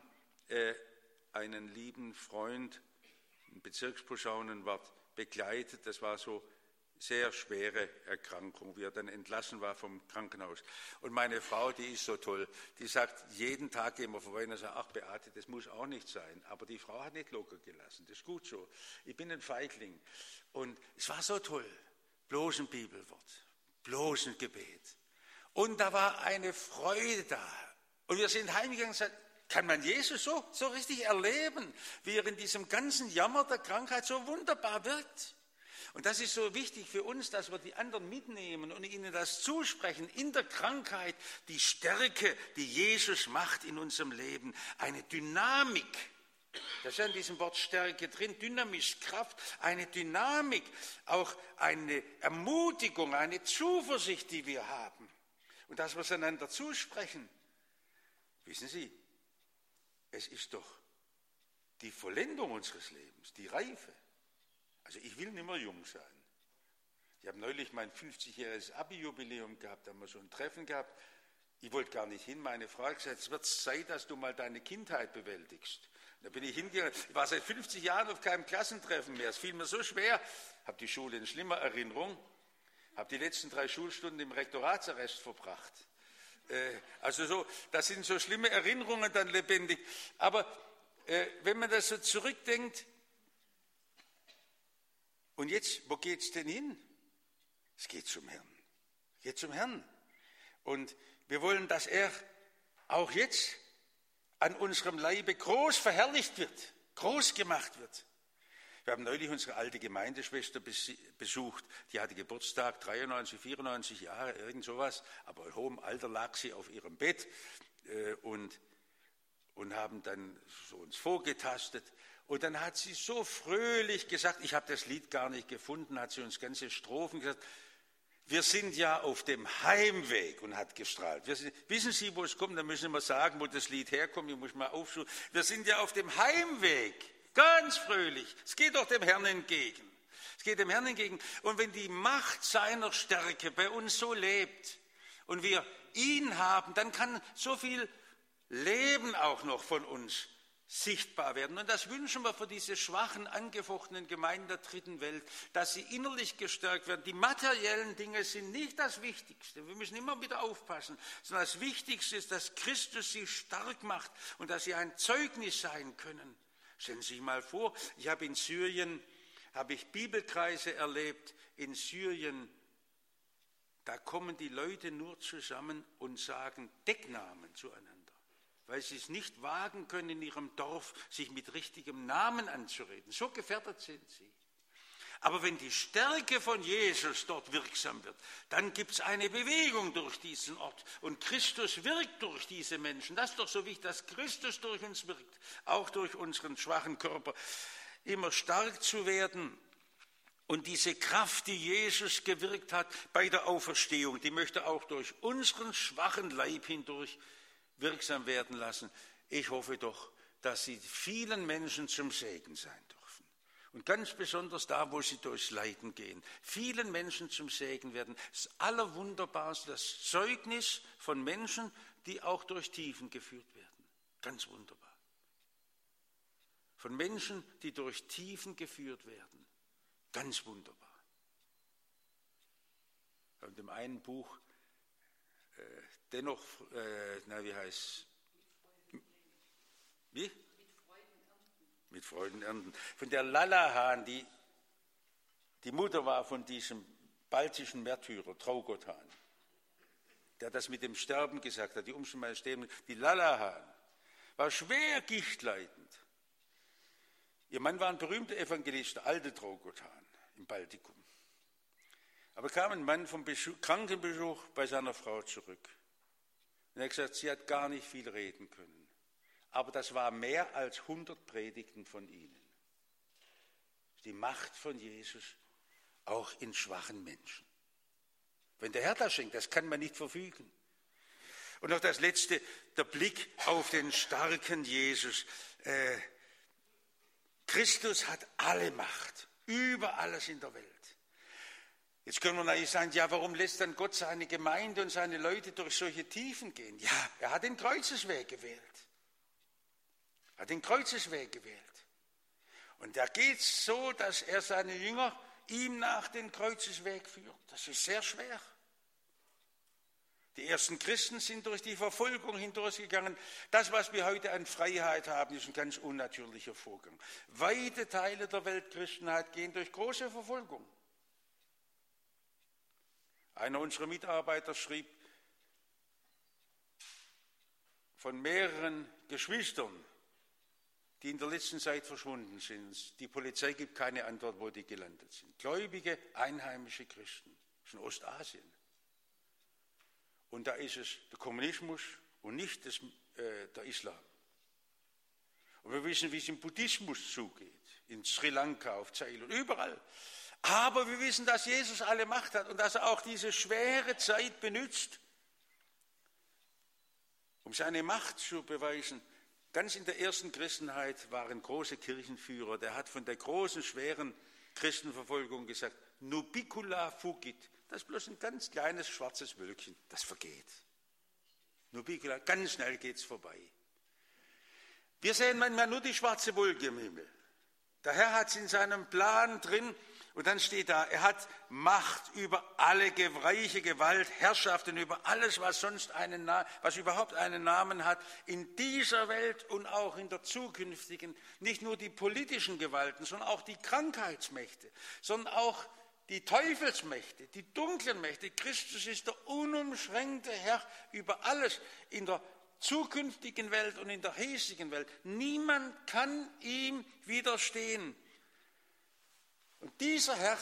einen lieben Freund, ein Bezirksposaunenwart, begleitet. Das war so sehr schwere Erkrankung, wie er dann entlassen war vom Krankenhaus. Und meine Frau, die ist so toll, die sagt, jeden Tag gehen wir vorbei und sagt, ach Beate, das muss auch nicht sein. Aber die Frau hat nicht locker gelassen, das ist gut so. Ich bin ein Feigling. Und es war so toll, bloß ein Bibelwort, bloß ein Gebet. Und da war eine Freude da. Und wir sind heimgegangen und gesagt, kann man Jesus so richtig erleben, wie er in diesem ganzen Jammer der Krankheit so wunderbar wirkt. Und das ist so wichtig für uns, dass wir die anderen mitnehmen und ihnen das zusprechen, in der Krankheit die Stärke, die Jesus macht in unserem Leben, eine Dynamik. Das ist ja in diesem Wort Stärke drin, Dynamis, Kraft, eine Dynamik, auch eine Ermutigung, eine Zuversicht, die wir haben. Und dass wir es einander zusprechen. Wissen Sie, es ist doch die Vollendung unseres Lebens, die Reife. Also ich will nicht mehr jung sein. Ich habe neulich mein 50-jähriges Abi-Jubiläum gehabt, da haben wir so ein Treffen gehabt. Ich wollte gar nicht hin, meine Frau hat gesagt, es wird Zeit, dass du mal deine Kindheit bewältigst. Da bin ich hingegangen, ich war seit 50 Jahren auf keinem Klassentreffen mehr, es fiel mir so schwer, habe die Schule in schlimmer Erinnerung, habe die letzten 3 Schulstunden im Rektoratsarrest verbracht. Also so, das sind so schlimme Erinnerungen dann lebendig. Aber wenn man das so zurückdenkt, und jetzt, wo geht es denn hin? Es geht zum Herrn. Es geht zum Herrn. Und wir wollen, dass er auch jetzt an unserem Leibe groß verherrlicht wird, groß gemacht wird. Wir haben neulich unsere alte Gemeindeschwester besucht, die hatte Geburtstag, 93, 94 Jahre, irgend sowas, aber in hohem Alter lag sie auf ihrem Bett und haben dann so uns vorgetastet. Und dann hat sie so fröhlich gesagt, ich habe das Lied gar nicht gefunden, hat sie uns ganze Strophen gesagt, wir sind ja auf dem Heimweg und hat gestrahlt. Wissen Sie, wo es kommt? Da müssen wir sagen, wo das Lied herkommt, ich muss mal aufschauen. Wir sind ja auf dem Heimweg, ganz fröhlich. Es geht doch dem Herrn entgegen. Es geht dem Herrn entgegen. Und wenn die Macht seiner Stärke bei uns so lebt und wir ihn haben, dann kann so viel Leben auch noch von uns sichtbar werden. Und das wünschen wir für diese schwachen, angefochtenen Gemeinden der dritten Welt, dass sie innerlich gestärkt werden. Die materiellen Dinge sind nicht das Wichtigste. Wir müssen immer wieder aufpassen, sondern das Wichtigste ist, dass Christus sie stark macht und dass sie ein Zeugnis sein können. Stellen Sie sich mal vor, ich habe in Syrien, Bibelkreise erlebt, in Syrien, da kommen die Leute nur zusammen und sagen Decknamen zueinander, weil sie es nicht wagen können, in ihrem Dorf sich mit richtigem Namen anzureden. So gefährdet sind sie. Aber wenn die Stärke von Jesus dort wirksam wird, dann gibt es eine Bewegung durch diesen Ort. Und Christus wirkt durch diese Menschen. Das ist doch so wichtig, dass Christus durch uns wirkt, auch durch unseren schwachen Körper, immer stark zu werden. Und diese Kraft, die Jesus gewirkt hat bei der Auferstehung, die möchte auch durch unseren schwachen Leib hindurch wirksam werden lassen. Ich hoffe doch, dass sie vielen Menschen zum Segen sein dürfen. Und ganz besonders da, wo sie durchs Leiden gehen. Vielen Menschen zum Segen werden. Das Allerwunderbarste, das Zeugnis von Menschen, die auch durch Tiefen geführt werden. Ganz wunderbar. Von Menschen, die durch Tiefen geführt werden. Ganz wunderbar. In dem einen Buch dennoch, wie heißt es? Wie? mit Freuden ernten. Von der Lala-Hahn, die Mutter war von diesem baltischen Märtyrer, Traugott Hahn, der das mit dem Sterben gesagt hat, die Umstände sterben. Die Lala-Hahn war schwer gichtleidend. Ihr Mann war ein berühmter Evangelist, der alte Traugott Hahn im Baltikum. Aber kam ein Mann vom Krankenbesuch bei seiner Frau zurück. Und er hat gesagt, sie hat gar nicht viel reden können. Aber das war mehr als 100 Predigten von ihnen. Die Macht von Jesus auch in schwachen Menschen. Wenn der Herr das schenkt, das kann man nicht verfügen. Und noch das Letzte, der Blick auf den starken Jesus. Christus hat alle Macht, über alles in der Welt. Jetzt können wir natürlich sagen, ja, warum lässt dann Gott seine Gemeinde und seine Leute durch solche Tiefen gehen? Ja, er hat den Kreuzesweg gewählt. Und da geht es so, dass er seine Jünger ihm nach den Kreuzesweg führt. Das ist sehr schwer. Die ersten Christen sind durch die Verfolgung hindurchgegangen. Das, was wir heute an Freiheit haben, ist ein ganz unnatürlicher Vorgang. Weite Teile der Weltchristenheit gehen durch große Verfolgung. Einer unserer Mitarbeiter schrieb von mehreren Geschwistern, die in der letzten Zeit verschwunden sind. Die Polizei gibt keine Antwort, wo die gelandet sind. Gläubige, einheimische Christen, das ist in Ostasien. Und da ist es der Kommunismus und nicht der Islam. Und wir wissen, wie es im Buddhismus zugeht, in Sri Lanka, auf Ceylon, überall. Aber wir wissen, dass Jesus alle Macht hat und dass er auch diese schwere Zeit benutzt, um seine Macht zu beweisen. Ganz in der ersten Christenheit waren große Kirchenführer, der hat von der großen, schweren Christenverfolgung gesagt, nubicula fugit, das ist bloß ein ganz kleines schwarzes Wölkchen, das vergeht. Nubicula, ganz schnell geht es vorbei. Wir sehen manchmal nur die schwarze Wolke im Himmel. Der Herr hat es in seinem Plan drin und dann steht da, er hat Macht über alle reiche Gewalt, Herrschaften, über alles, was sonst was überhaupt einen Namen hat, in dieser Welt und auch in der zukünftigen, nicht nur die politischen Gewalten, sondern auch die Krankheitsmächte, sondern auch die Teufelsmächte, die dunklen Mächte. Christus ist der unumschränkte Herr über alles in der zukünftigen Welt und in der hiesigen Welt. Niemand kann ihm widerstehen. Und dieser Herr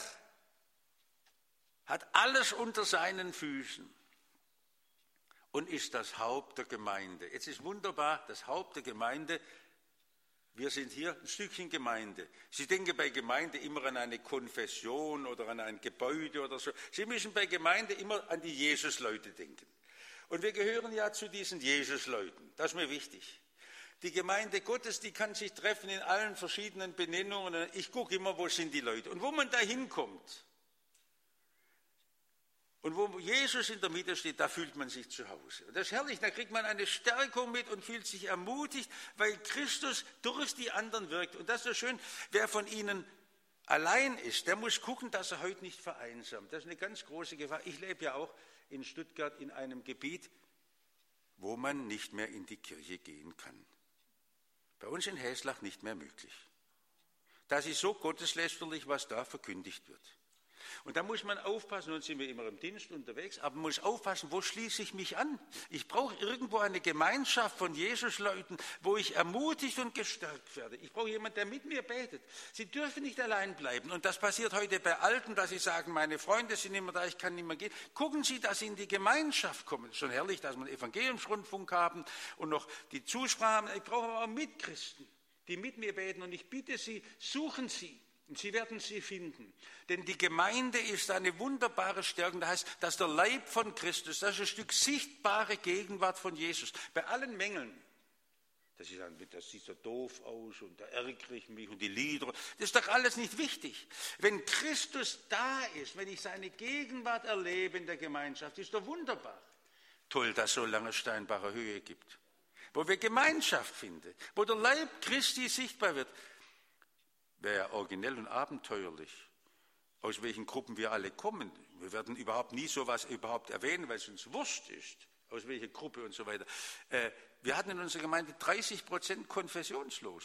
hat alles unter seinen Füßen und ist das Haupt der Gemeinde. Jetzt ist wunderbar, das Haupt der Gemeinde, wir sind hier ein Stückchen Gemeinde. Sie denken bei Gemeinde immer an eine Konfession oder an ein Gebäude oder so. Sie müssen bei Gemeinde immer an die Jesusleute denken. Und wir gehören ja zu diesen Jesusleuten, das ist mir wichtig. Die Gemeinde Gottes, die kann sich treffen in allen verschiedenen Benennungen. Ich gucke immer, wo sind die Leute. Und wo man da hinkommt und wo Jesus in der Mitte steht, da fühlt man sich zu Hause. Und das ist herrlich, da kriegt man eine Stärkung mit und fühlt sich ermutigt, weil Christus durch die anderen wirkt. Und das ist so schön, wer von ihnen allein ist, der muss gucken, dass er heute nicht vereinsamt. Das ist eine ganz große Gefahr. Ich lebe ja auch in Stuttgart in einem Gebiet, wo man nicht mehr in die Kirche gehen kann. Bei uns in Häslach nicht mehr möglich. Das ist so gotteslästerlich, was da verkündigt wird. Und da muss man aufpassen, nun sind wir immer im Dienst unterwegs, aber man muss aufpassen, wo schließe ich mich an? Ich brauche irgendwo eine Gemeinschaft von Jesusleuten, wo ich ermutigt und gestärkt werde. Ich brauche jemanden, der mit mir betet. Sie dürfen nicht allein bleiben. Und das passiert heute bei Alten, dass sie sagen, meine Freunde sind immer da, ich kann nicht mehr gehen. Gucken Sie, dass Sie in die Gemeinschaft kommen. Es ist schon herrlich, dass wir einen Evangeliumsrundfunk haben und noch die Zusprache haben. Ich brauche aber auch Mitchristen, die mit mir beten. Und ich bitte Sie, suchen Sie. Und Sie werden sie finden. Denn die Gemeinde ist eine wunderbare Stärke. Das heißt, dass der Leib von Christus, das ist ein Stück sichtbare Gegenwart von Jesus. Bei allen Mängeln. Das sieht so doof aus und da ärgere ich mich und die Lieder. Das ist doch alles nicht wichtig. Wenn Christus da ist, wenn ich seine Gegenwart erlebe in der Gemeinschaft, ist doch wunderbar. Toll, dass es so lange Steinbacher Höhe gibt. Wo wir Gemeinschaft finden. Wo der Leib Christi sichtbar wird. Wäre ja originell und abenteuerlich, aus welchen Gruppen wir alle kommen. Wir werden überhaupt nie sowas erwähnen, weil es uns wurscht ist, aus welcher Gruppe und so weiter. Wir hatten in unserer Gemeinde 30% Konfessionslose.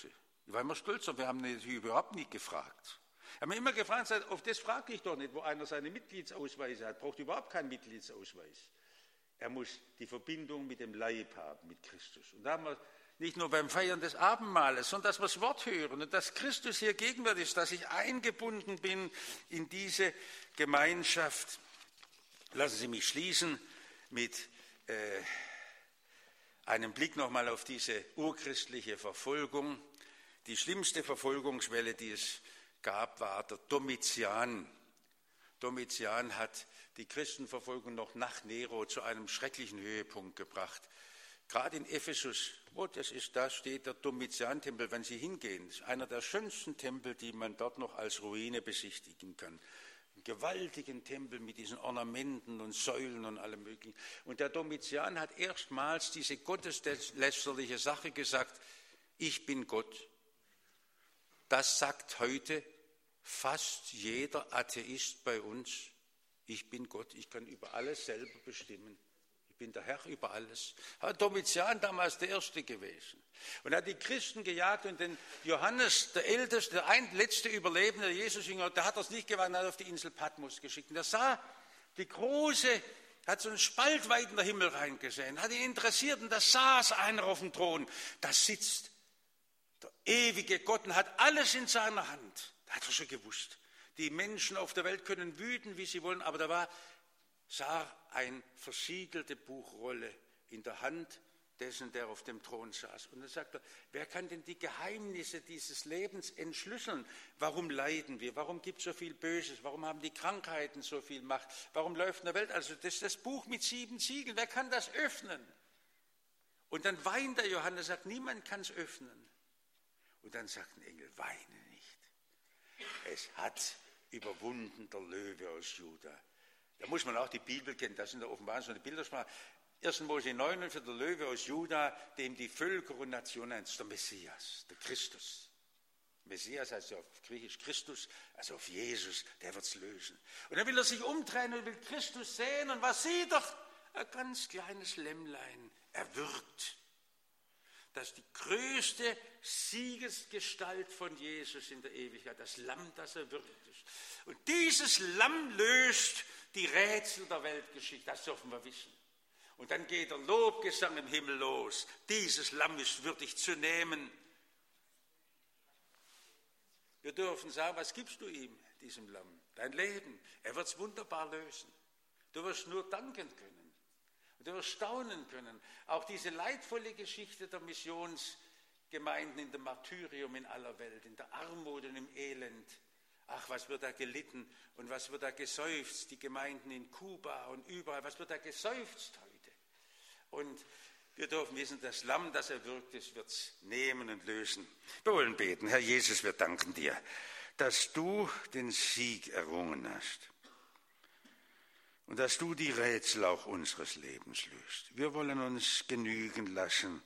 Ich war immer stolz, aber wir haben natürlich überhaupt nicht gefragt. Wir haben immer gefragt, auf das frage ich doch nicht, wo einer seine Mitgliedsausweise hat, braucht überhaupt keinen Mitgliedsausweis. Er muss die Verbindung mit dem Leib haben, mit Christus. Und da haben wir nicht nur beim Feiern des Abendmahles, sondern dass wir das Wort hören und dass Christus hier gegenwärtig ist, dass ich eingebunden bin in diese Gemeinschaft. Lassen Sie mich schließen mit einem Blick nochmal auf diese urchristliche Verfolgung. Die schlimmste Verfolgungswelle, die es gab, war der Domitian. Domitian hat die Christenverfolgung noch nach Nero zu einem schrecklichen Höhepunkt gebracht. Gerade in Ephesus, da steht der Domitian-Tempel, wenn Sie hingehen, ist einer der schönsten Tempel, die man dort noch als Ruine besichtigen kann. Einen gewaltigen Tempel mit diesen Ornamenten und Säulen und allem Möglichen. Und der Domitian hat erstmals diese gotteslästerliche Sache gesagt, ich bin Gott. Das sagt heute fast jeder Atheist bei uns. Ich bin Gott, ich kann über alles selber bestimmen. Ich bin der Herr über alles. Hat Domitian damals der Erste gewesen. Und er hat die Christen gejagt und den Johannes, der Älteste, der letzte Überlebende, der Jesus-Jünger, der hat das nicht gewagt, er hat auf die Insel Patmos geschickt. Und er sah die große, hat so einen Spalt weit in den Himmel reingesehen, hat ihn interessiert und da saß einer auf dem Thron. Da sitzt der ewige Gott und hat alles in seiner Hand. Da hat er schon gewusst. Die Menschen auf der Welt können wüten, wie sie wollen, aber da sah eine versiegelte Buchrolle in der Hand dessen, der auf dem Thron saß. Und dann sagt er, wer kann denn die Geheimnisse dieses Lebens entschlüsseln? Warum leiden wir? Warum gibt es so viel Böses? Warum haben die Krankheiten so viel Macht? Warum läuft in der Welt? Also das ist das Buch mit 7 Siegeln. Wer kann das öffnen? Und dann weint der Johannes und sagt, niemand kann es öffnen. Und dann sagt ein Engel, weine nicht. Es hat überwunden der Löwe aus Juda. Da muss man auch die Bibel kennen, das in der Offenbarung so eine Bildersprache. 1. Mose 9, für der Löwe aus Juda, dem die Völker und Nationen nennt, der Messias, der Christus. Messias heißt ja auf Griechisch Christus, also auf Jesus, der wird es lösen. Und dann will er sich umdrehen und will Christus sehen und was sieht er? Ein ganz kleines Lämmlein, erwürgt. Das ist die größte Siegesgestalt von Jesus in der Ewigkeit, das Lamm, das erwürgt ist. Und dieses Lamm löst die Rätsel der Weltgeschichte, das dürfen wir wissen. Und dann geht der Lobgesang im Himmel los. Dieses Lamm ist würdig zu nehmen. Wir dürfen sagen, was gibst du ihm, diesem Lamm? Dein Leben. Er wird es wunderbar lösen. Du wirst nur danken können. Und du wirst staunen können. Auch diese leidvolle Geschichte der Missionsgemeinden in dem Martyrium in aller Welt, in der Armut und im Elend. Ach, was wird da gelitten und was wird da geseufzt, die Gemeinden in Kuba und überall, was wird da geseufzt heute. Und wir dürfen wissen, das Lamm, das erwürgt ist, wird es nehmen und lösen. Wir wollen beten. Herr Jesus, wir danken dir, dass du den Sieg errungen hast und dass du die Rätsel auch unseres Lebens löst. Wir wollen uns genügen lassen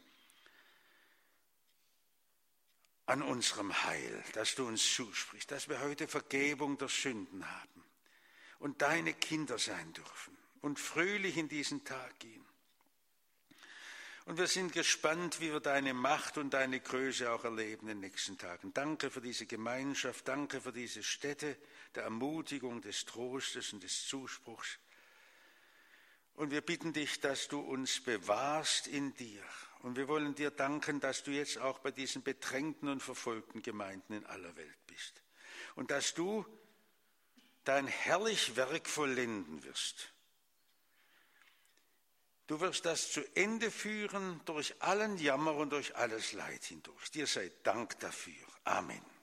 an unserem Heil, dass du uns zusprichst, dass wir heute Vergebung der Sünden haben und deine Kinder sein dürfen und fröhlich in diesen Tag gehen. Und wir sind gespannt, wie wir deine Macht und deine Größe auch erleben in den nächsten Tagen. Danke für diese Gemeinschaft, danke für diese Stätte der Ermutigung, des Trostes und des Zuspruchs. Und wir bitten dich, dass du uns bewahrst in dir. Und wir wollen dir danken, dass du jetzt auch bei diesen bedrängten und verfolgten Gemeinden in aller Welt bist. Und dass du dein herrlich Werk vollenden wirst. Du wirst das zu Ende führen durch allen Jammer und durch alles Leid hindurch. Dir sei Dank dafür. Amen.